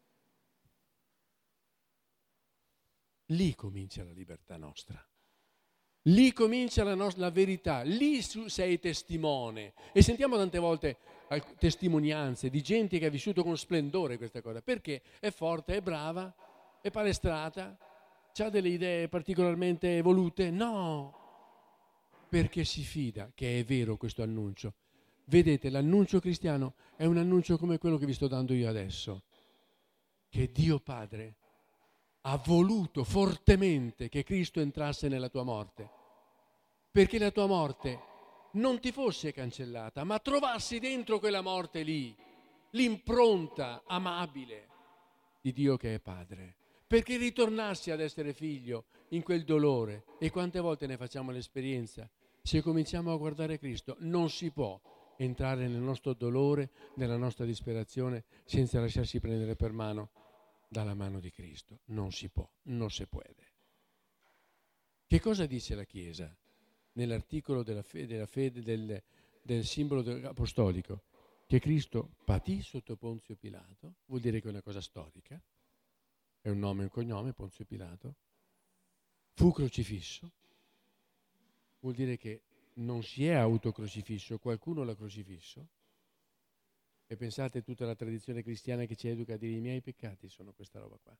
Lì comincia la libertà nostra. Lì comincia la, nostra, la verità, lì sei testimone. E sentiamo tante volte testimonianze di gente che ha vissuto con splendore questa cosa, perché è forte, è brava, è palestrata, ha delle idee particolarmente evolute. No, perché si fida che è vero questo annuncio. Vedete, l'annuncio cristiano è un annuncio come quello che vi sto dando io adesso, che Dio Padre ha voluto fortemente che Cristo entrasse nella tua morte, perché la tua morte non ti fosse cancellata, ma trovassi dentro quella morte lì l'impronta amabile di Dio che è Padre, perché ritornassi ad essere figlio in quel dolore. E quante volte ne facciamo l'esperienza? Se cominciamo a guardare Cristo, non si può entrare nel nostro dolore, nella nostra disperazione, senza lasciarsi prendere per mano dalla mano di Cristo. Non si può, non si può. Che cosa dice la Chiesa nell'articolo della fede, della fede del, del simbolo apostolico? Che Cristo patì sotto Ponzio Pilato, vuol dire che è una cosa storica, è un nome e un cognome, Ponzio Pilato, fu crocifisso, vuol dire che non si è autocrocifisso, qualcuno l'ha crocifisso. E pensate, tutta la tradizione cristiana che ci educa a dire: i miei peccati sono questa roba qua.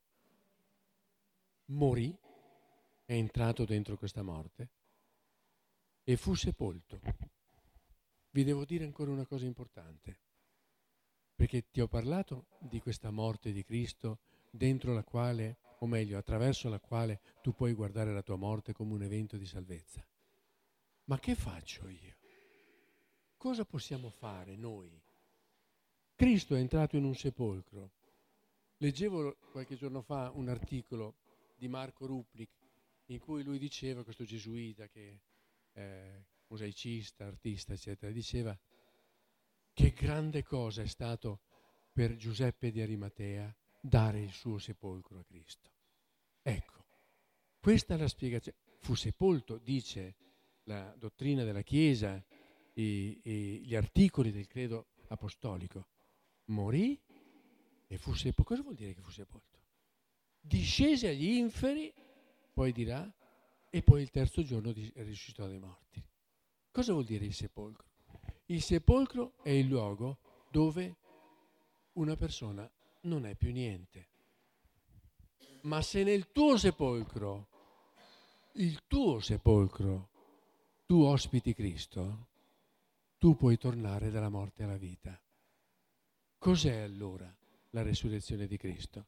Morì, è entrato dentro questa morte e fu sepolto. Vi devo dire ancora una cosa importante, perché ti ho parlato di questa morte di Cristo, dentro la quale, o meglio, attraverso la quale tu puoi guardare la tua morte come un evento di salvezza. Ma che faccio io? Cosa possiamo fare noi? Cristo è entrato in un sepolcro. Leggevo qualche giorno fa un articolo di Marco Ruplic in cui lui diceva, questo gesuita che è mosaicista, artista, eccetera, diceva che grande cosa è stato per Giuseppe di Arimatea dare il suo sepolcro a Cristo. Ecco, questa è la spiegazione. Fu sepolto, dice la dottrina della Chiesa e, e gli articoli del credo apostolico. Morì e fu sepolto. Cosa vuol dire che fu sepolto? Discese agli inferi, poi dirà, e poi il terzo giorno risuscitò dai morti. Cosa vuol dire il sepolcro? Il sepolcro è il luogo dove una persona non è più niente. Ma se nel tuo sepolcro, il tuo sepolcro, tu ospiti Cristo, tu puoi tornare dalla morte alla vita. Cos'è allora la resurrezione di Cristo?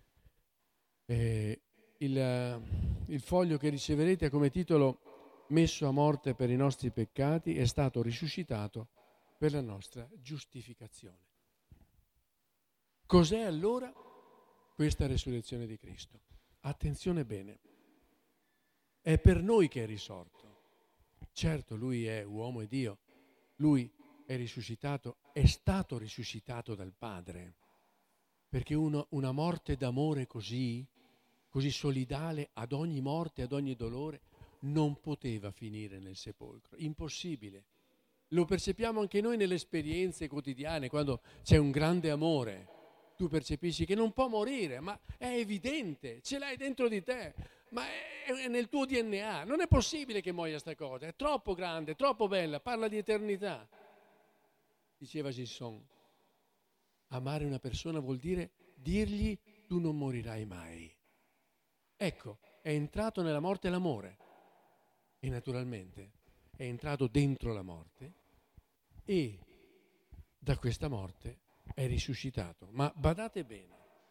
Eh, il, il foglio che riceverete ha come titolo "Messo a morte per i nostri peccati, è stato risuscitato per la nostra giustificazione". Cos'è allora questa resurrezione di Cristo? Attenzione bene, è per noi che è risorto. Certo, lui è uomo e Dio, lui è risuscitato, è stato risuscitato dal Padre, perché uno, una morte d'amore così, così solidale ad ogni morte, ad ogni dolore, non poteva finire nel sepolcro, impossibile. Lo percepiamo anche noi nelle esperienze quotidiane, quando c'è un grande amore. Tu percepisci che non può morire, ma è evidente, ce l'hai dentro di te, ma è nel tuo D N A. Non è possibile che muoia sta cosa, è troppo grande, troppo bella, parla di eternità. Diceva Gisson, amare una persona vuol dire dirgli tu non morirai mai. Ecco, è entrato nella morte l'amore e naturalmente è entrato dentro la morte e da questa morte è risuscitato. Ma badate bene,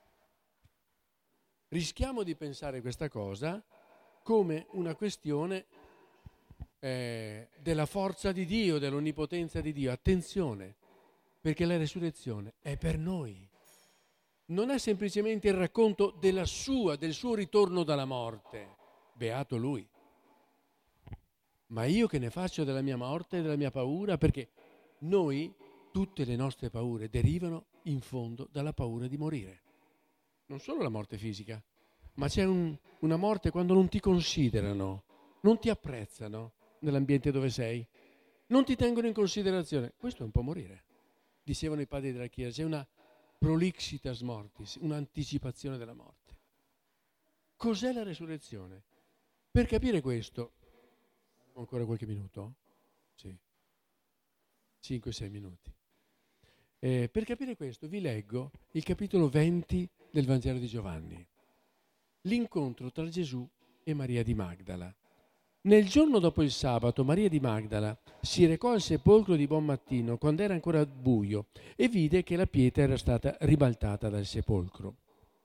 rischiamo di pensare questa cosa come una questione eh, della forza di Dio, dell'onnipotenza di Dio. Attenzione, perché la resurrezione è per noi. Non è semplicemente il racconto della sua, del suo ritorno dalla morte. Beato lui. Ma io che ne faccio della mia morte e della mia paura? Perché noi, tutte le nostre paure derivano in fondo dalla paura di morire. Non solo la morte fisica, ma c'è un, una morte quando non ti considerano, non ti apprezzano nell'ambiente dove sei, non ti tengono in considerazione. Questo è un po' morire. Dicevano i padri della Chiesa, c'è una prolixitas mortis, un'anticipazione della morte. Cos'è la resurrezione? Per capire questo, ancora qualche minuto? Sì, cinque sei minuti. Eh, per capire questo vi leggo il capitolo venti del Vangelo di Giovanni. L'incontro tra Gesù e Maria di Magdala. Nel giorno dopo il sabato, Maria di Magdala si recò al sepolcro di buon mattino, quando era ancora buio, e vide che la pietra era stata ribaltata dal sepolcro.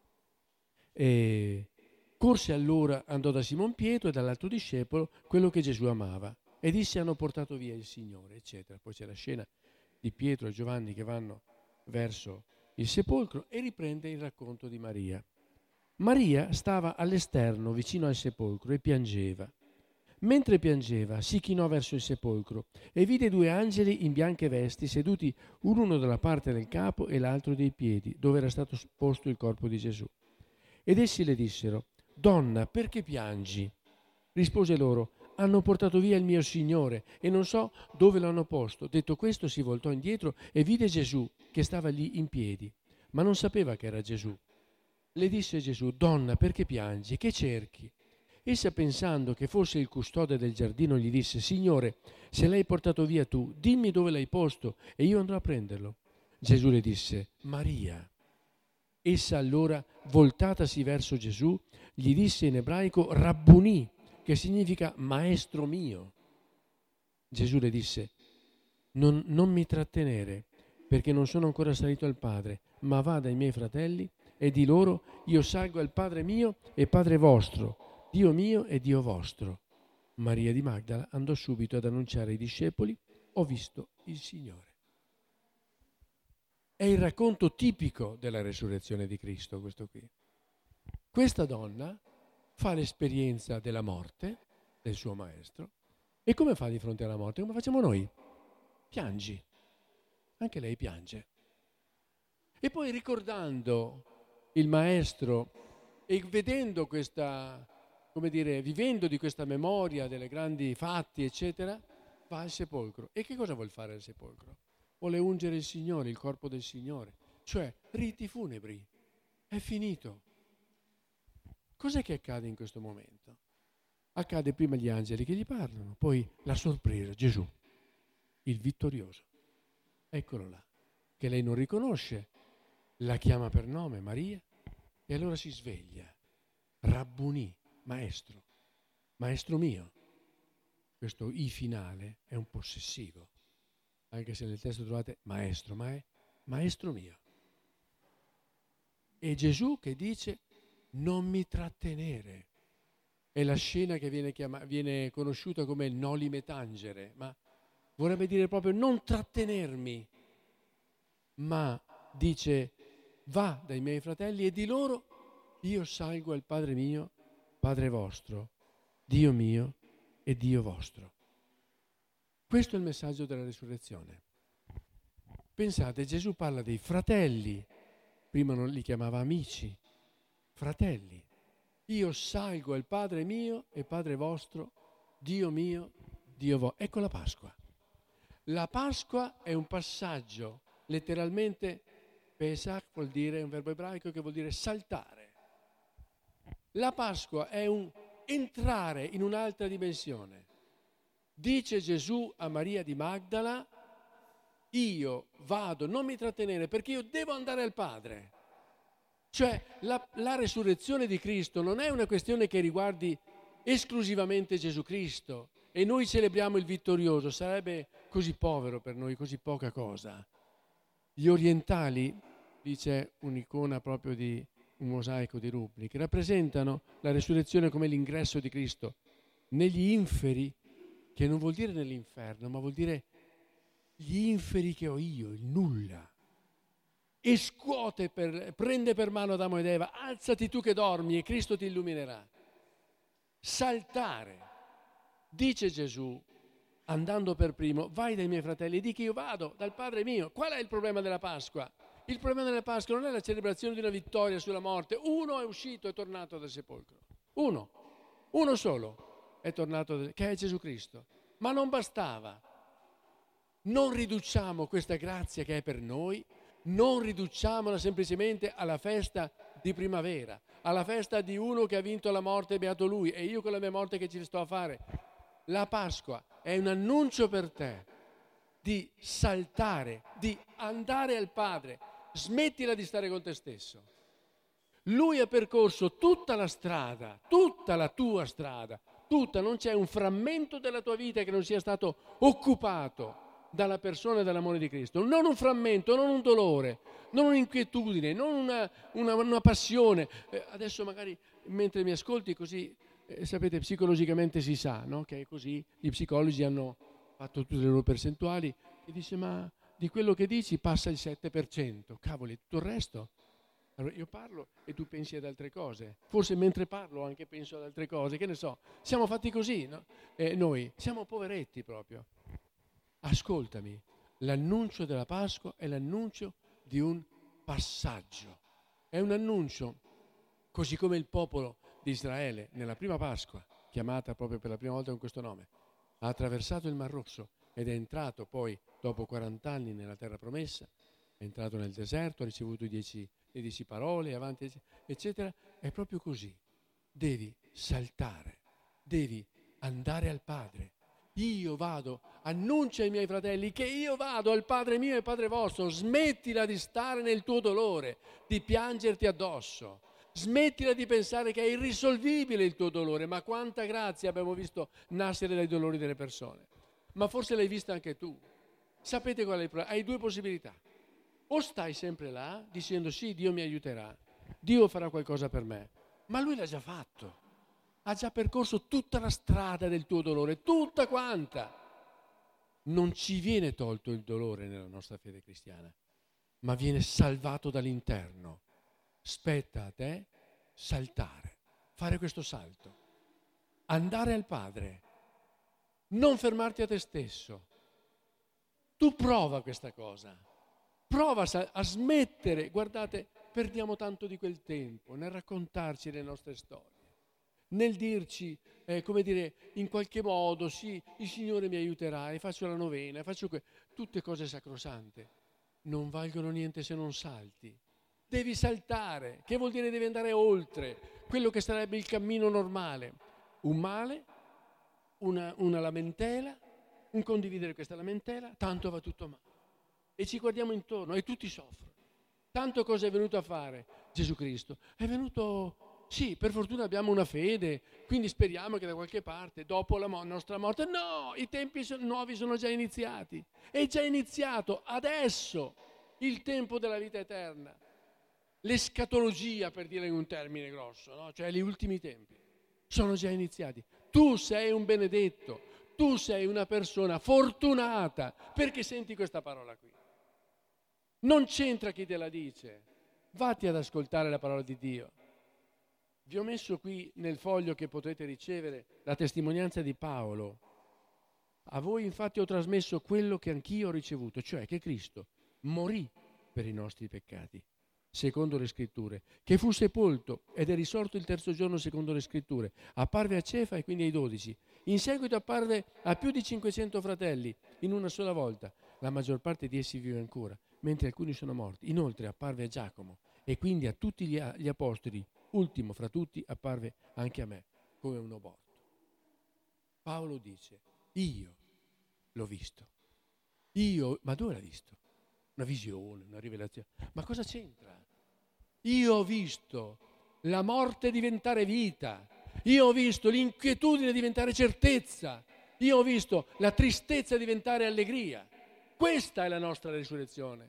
E corse allora, andò da Simon Pietro e dall'altro discepolo, quello che Gesù amava, e disse: hanno portato via il Signore, eccetera. Poi c'è la scena di Pietro e Giovanni che vanno verso il sepolcro e riprende il racconto di Maria. Maria stava all'esterno, vicino al sepolcro, e piangeva. Mentre piangeva, si chinò verso il sepolcro e vide due angeli in bianche vesti seduti uno dalla parte del capo e l'altro dei piedi, dove era stato posto il corpo di Gesù. Ed essi le dissero: Donna, perché piangi? Rispose loro: hanno portato via il mio Signore e non so dove l'hanno posto. Detto questo, si voltò indietro e vide Gesù che stava lì in piedi, ma non sapeva che era Gesù. Le disse Gesù: Donna, perché piangi? Che cerchi? Essa, pensando che fosse il custode del giardino, gli disse: Signore, se l'hai portato via tu, dimmi dove l'hai posto e io andrò a prenderlo. Gesù le disse: Maria. Essa allora, voltatasi verso Gesù, gli disse in ebraico Rabbuni, che significa maestro mio. Gesù le disse: non, non mi trattenere, perché non sono ancora salito al Padre, ma vada ai miei fratelli e di loro: io salgo al Padre mio e Padre vostro, Dio mio e Dio vostro. Maria di Magdala andò subito ad annunciare ai discepoli: ho visto il Signore. È il racconto tipico della resurrezione di Cristo, questo qui. Questa donna fa l'esperienza della morte del suo maestro. E come fa di fronte alla morte? Come facciamo noi? Piangi. Anche lei piange. E poi, ricordando il maestro e vedendo questa, come dire, vivendo di questa memoria delle grandi fatti, eccetera, va al sepolcro. E che cosa vuol fare al sepolcro? Vuole ungere il Signore, il corpo del Signore, cioè riti funebri. È finito. Cos'è che accade in questo momento? accade prima gli angeli che gli parlano, poi la sorpresa, Gesù, il vittorioso. Eccolo là, che lei non riconosce, la chiama per nome, Maria, e allora si sveglia. Rabbunì, maestro, maestro mio. Questo I finale è un possessivo, anche se nel testo trovate maestro, ma è maestro mio. E Gesù che dice non mi trattenere. È la scena che viene, chiama, viene conosciuta come nolime tangere, ma vorrebbe dire proprio non trattenermi, ma dice va dai miei fratelli e di loro io salgo al Padre mio, Padre vostro, Dio mio e Dio vostro. Questo è il messaggio della risurrezione. Pensate, Gesù parla dei fratelli, prima non li chiamava amici, fratelli. Io salgo al Padre mio e Padre vostro, Dio mio, Dio vostro. Ecco la Pasqua. La Pasqua è un passaggio, letteralmente, Pesach vuol dire, è un verbo ebraico che vuol dire saltare. La Pasqua è un entrare in un'altra dimensione. Dice Gesù a Maria di Magdala, io vado, non mi trattenere perché io devo andare al Padre. Cioè la, la resurrezione di Cristo non è una questione che riguardi esclusivamente Gesù Cristo e noi celebriamo il vittorioso, sarebbe così povero per noi, così poca cosa. Gli orientali, dice un'icona proprio di un mosaico di Rubli, che rappresentano la resurrezione come l'ingresso di Cristo negli inferi, che non vuol dire nell'inferno, ma vuol dire gli inferi che ho io, il nulla. E scuote, per, prende per mano Adamo ed Eva, alzati tu che dormi e Cristo ti illuminerà. Saltare. Dice Gesù, andando per primo, vai dai miei fratelli e di che io vado dal Padre mio. Qual è il problema della Pasqua? Il problema della Pasqua non è la celebrazione di una vittoria sulla morte. Uno è uscito e è tornato dal sepolcro. Uno, uno solo è tornato, che è Gesù Cristo. Ma non bastava. Non riduciamo questa grazia che è per noi, non riduciamola semplicemente alla festa di primavera, alla festa di uno che ha vinto la morte, beato lui, e io con la mia morte che ci sto a fare. La Pasqua è un annuncio per te di saltare, di andare al Padre. Smettila di stare con te stesso. Lui ha percorso tutta la strada, tutta la tua strada, tutta, non c'è un frammento della tua vita che non sia stato occupato dalla persona e dall'amore di Cristo. Non un frammento, non un dolore, non un'inquietudine, non una, una, una passione. Eh, adesso magari mentre mi ascolti così, eh, sapete, psicologicamente si sa, no? Che così gli psicologi hanno fatto tutte le loro percentuali e dice ma di quello che dici passa il sette per cento, cavoli, tutto il resto? Allora io parlo e tu pensi ad altre cose, forse mentre parlo anche penso ad altre cose, che ne so, siamo fatti così, no? Eh, noi siamo poveretti proprio. Ascoltami, l'annuncio della Pasqua è l'annuncio di un passaggio, è un annuncio, così come il popolo di Israele nella prima Pasqua, chiamata proprio per la prima volta con questo nome, ha attraversato il Mar Rosso ed è entrato poi dopo quaranta anni nella terra promessa, è entrato nel deserto, ha ricevuto i dieci, le dieci parole, avanti, eccetera. È proprio così, devi saltare, devi andare al Padre. Io vado, annuncia ai miei fratelli che io vado al Padre mio e Padre vostro. Smettila di stare nel tuo dolore, di piangerti addosso. Smettila di pensare che è irrisolvibile il tuo dolore, ma quanta grazia abbiamo visto nascere dai dolori delle persone. Ma forse l'hai vista anche tu. Sapete qual è il problema? Hai due possibilità. O stai sempre là dicendo sì, Dio mi aiuterà, Dio farà qualcosa per me, ma Lui l'ha già fatto. Ha già percorso tutta la strada del tuo dolore, tutta quanta. Non ci viene tolto il dolore nella nostra fede cristiana, ma viene salvato dall'interno. Spetta a te saltare, fare questo salto, andare al Padre, non fermarti a te stesso. Tu prova questa cosa, prova a smettere. Guardate, perdiamo tanto di quel tempo nel raccontarci le nostre storie, nel dirci, eh, come dire, in qualche modo, sì, il Signore mi aiuterà, e faccio la novena, faccio que- tutte cose sacrosante, non valgono niente se non salti. Devi saltare, che vuol dire devi andare oltre quello che sarebbe il cammino normale. un male, una, una lamentela, un condividere questa lamentela, tanto va tutto male. E ci guardiamo intorno e tutti soffrono. Tanto cosa è venuto a fare Gesù Cristo? È venuto, sì, per fortuna abbiamo una fede, quindi speriamo che da qualche parte, dopo la mo- nostra morte, no, i tempi so- nuovi sono già iniziati. È già iniziato adesso il tempo della vita eterna. L'escatologia, per dire in un termine grosso, no? Cioè gli ultimi tempi, sono già iniziati. Tu sei un benedetto, tu sei una persona fortunata perché senti questa parola qui. Non c'entra chi te la dice, vatti ad ascoltare la parola di Dio. Vi ho messo qui nel foglio che potrete ricevere la testimonianza di Paolo. A voi infatti ho trasmesso quello che anch'io ho ricevuto, cioè che Cristo morì per i nostri peccati, secondo le scritture, che fu sepolto ed è risorto il terzo giorno secondo le scritture, apparve a Cefa e quindi ai dodici, in seguito apparve a più di cinquecento fratelli in una sola volta, la maggior parte di essi vive ancora, mentre alcuni sono morti. Inoltre apparve a Giacomo e quindi a tutti gli, gli apostoli, ultimo fra tutti apparve anche a me, come un aborto. Paolo dice, io l'ho visto, io, ma dove l'ha visto? Una visione, una rivelazione, ma cosa c'entra? Io ho visto la morte diventare vita, io ho visto l'inquietudine diventare certezza, io ho visto la tristezza diventare allegria. Questa è la nostra resurrezione.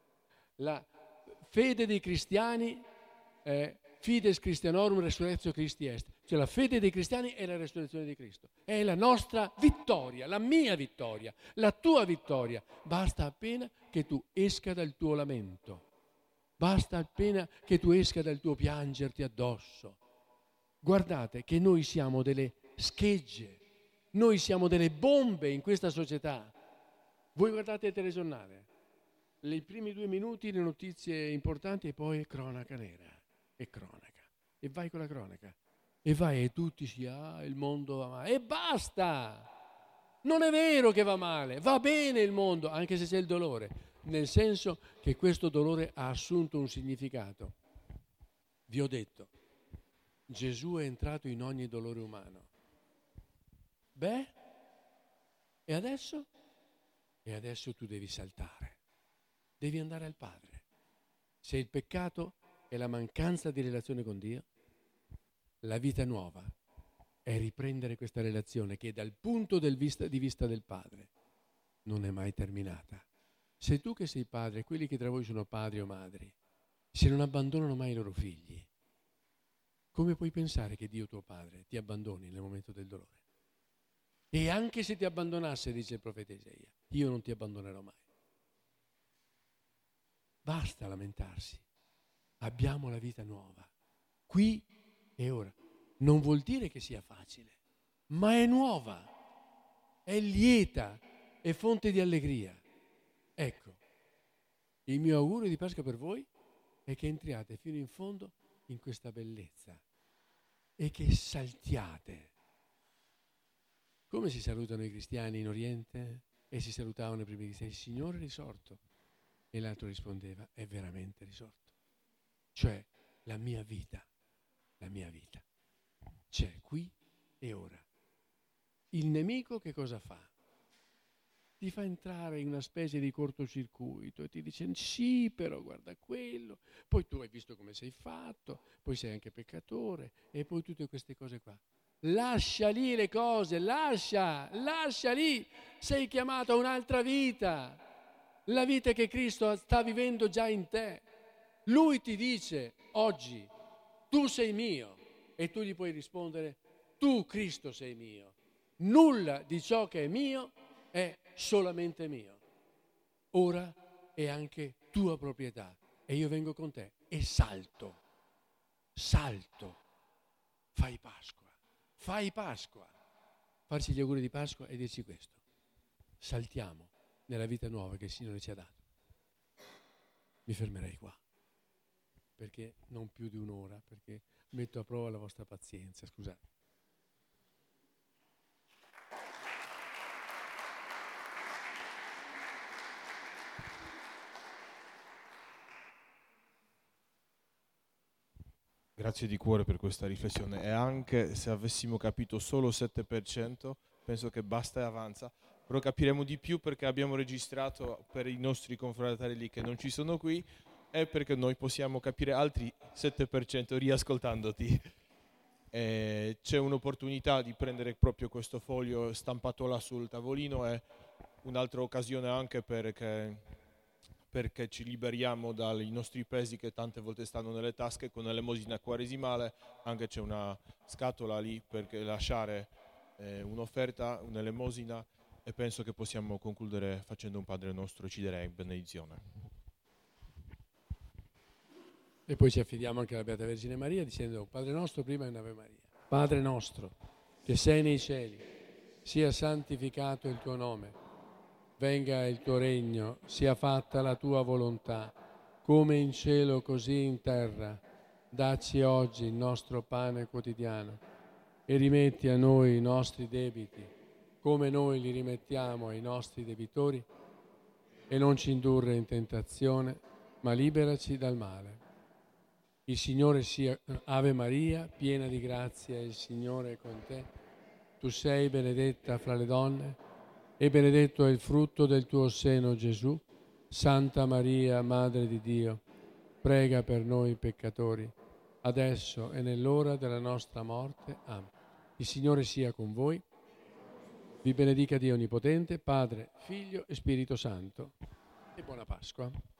La fede dei cristiani è fides Christianorum resurrectio Christi est, cioè la fede dei cristiani è la resurrezione di Cristo, è la nostra vittoria, la mia vittoria, la tua vittoria. Basta appena che tu esca dal tuo lamento, basta appena che tu esca dal tuo piangerti addosso. Guardate che noi siamo delle schegge, noi siamo delle bombe in questa società. Voi guardate il telegiornale, i primi due minuti le notizie importanti e poi cronaca nera e cronaca e vai con la cronaca e vai e tutti si ah il mondo va male e basta. Non è vero che va male, va bene il mondo, anche se c'è il dolore, nel senso che questo dolore ha assunto un significato. Vi ho detto, Gesù è entrato in ogni dolore umano. Beh, e adesso? E adesso tu devi saltare, devi andare al Padre. Se il peccato è la mancanza di relazione con Dio, la vita nuova è riprendere questa relazione che dal punto del vista, di vista del Padre non è mai terminata. Se tu che sei padre, quelli che tra voi sono padri o madri, se non abbandonano mai i loro figli, come puoi pensare che Dio tuo Padre ti abbandoni nel momento del dolore? E anche se ti abbandonasse, dice il profeta Isaia, io non ti abbandonerò mai. Basta lamentarsi. Abbiamo la vita nuova, qui e ora. Non vuol dire che sia facile, ma è nuova, è lieta, è fonte di allegria. Ecco, il mio augurio di Pasqua per voi è che entriate fino in fondo in questa bellezza e che saltiate. Come si salutano i cristiani in Oriente? E si salutavano i primi cristiani, il Signore è risorto. E l'altro rispondeva, è veramente risorto. Cioè, la mia vita, la mia vita, c'è qui e ora. Il nemico che cosa fa? Ti fa entrare in una specie di cortocircuito e ti dice, sì, però guarda quello, poi tu hai visto come sei fatto, poi sei anche peccatore, e poi tutte queste cose qua. Lascia lì le cose, lascia, lascia lì, sei chiamato a un'altra vita, la vita che Cristo sta vivendo già in te. Lui ti dice oggi, tu sei mio, e tu gli puoi rispondere, tu Cristo sei mio. Nulla di ciò che è mio è solamente mio. Ora è anche tua proprietà e io vengo con te e salto, salto, fai Pasqua, fai Pasqua. Farci gli auguri di Pasqua e dirci questo, saltiamo nella vita nuova che il Signore ci ha dato. Mi fermerei qua, perché non più di un'ora, perché metto a prova la vostra pazienza, scusate. Grazie di cuore per questa riflessione, e anche se avessimo capito solo sette per cento, penso che basta e avanza, però capiremo di più perché abbiamo registrato per i nostri confratelli che non ci sono qui e perché noi possiamo capire altri sette per cento riascoltandoti. E c'è un'opportunità di prendere proprio questo foglio stampato là sul tavolino, è un'altra occasione anche perché, perché ci liberiamo dai nostri pesi che tante volte stanno nelle tasche. Con l'elemosina quaresimale anche c'è una scatola lì per lasciare eh, un'offerta, un'elemosina, e penso che possiamo concludere facendo un Padre Nostro. Ci darei benedizione. E poi ci affidiamo anche alla Beata Vergine Maria dicendo Padre nostro prima è un'Ave Maria. Padre nostro, che sei nei cieli, sia santificato il tuo nome, venga il tuo regno, sia fatta la tua volontà, come in cielo così in terra. Dacci oggi il nostro pane quotidiano e rimetti a noi i nostri debiti, come noi li rimettiamo ai nostri debitori, e non ci indurre in tentazione, ma liberaci dal male. Il Signore sia Ave Maria, piena di grazia, il Signore è con te. Tu sei benedetta fra le donne e benedetto è il frutto del tuo seno, Gesù. Santa Maria, Madre di Dio, prega per noi peccatori, adesso e nell'ora della nostra morte. Amen. Il Signore sia con voi. Vi benedica Dio Onnipotente, Padre, Figlio e Spirito Santo. E buona Pasqua.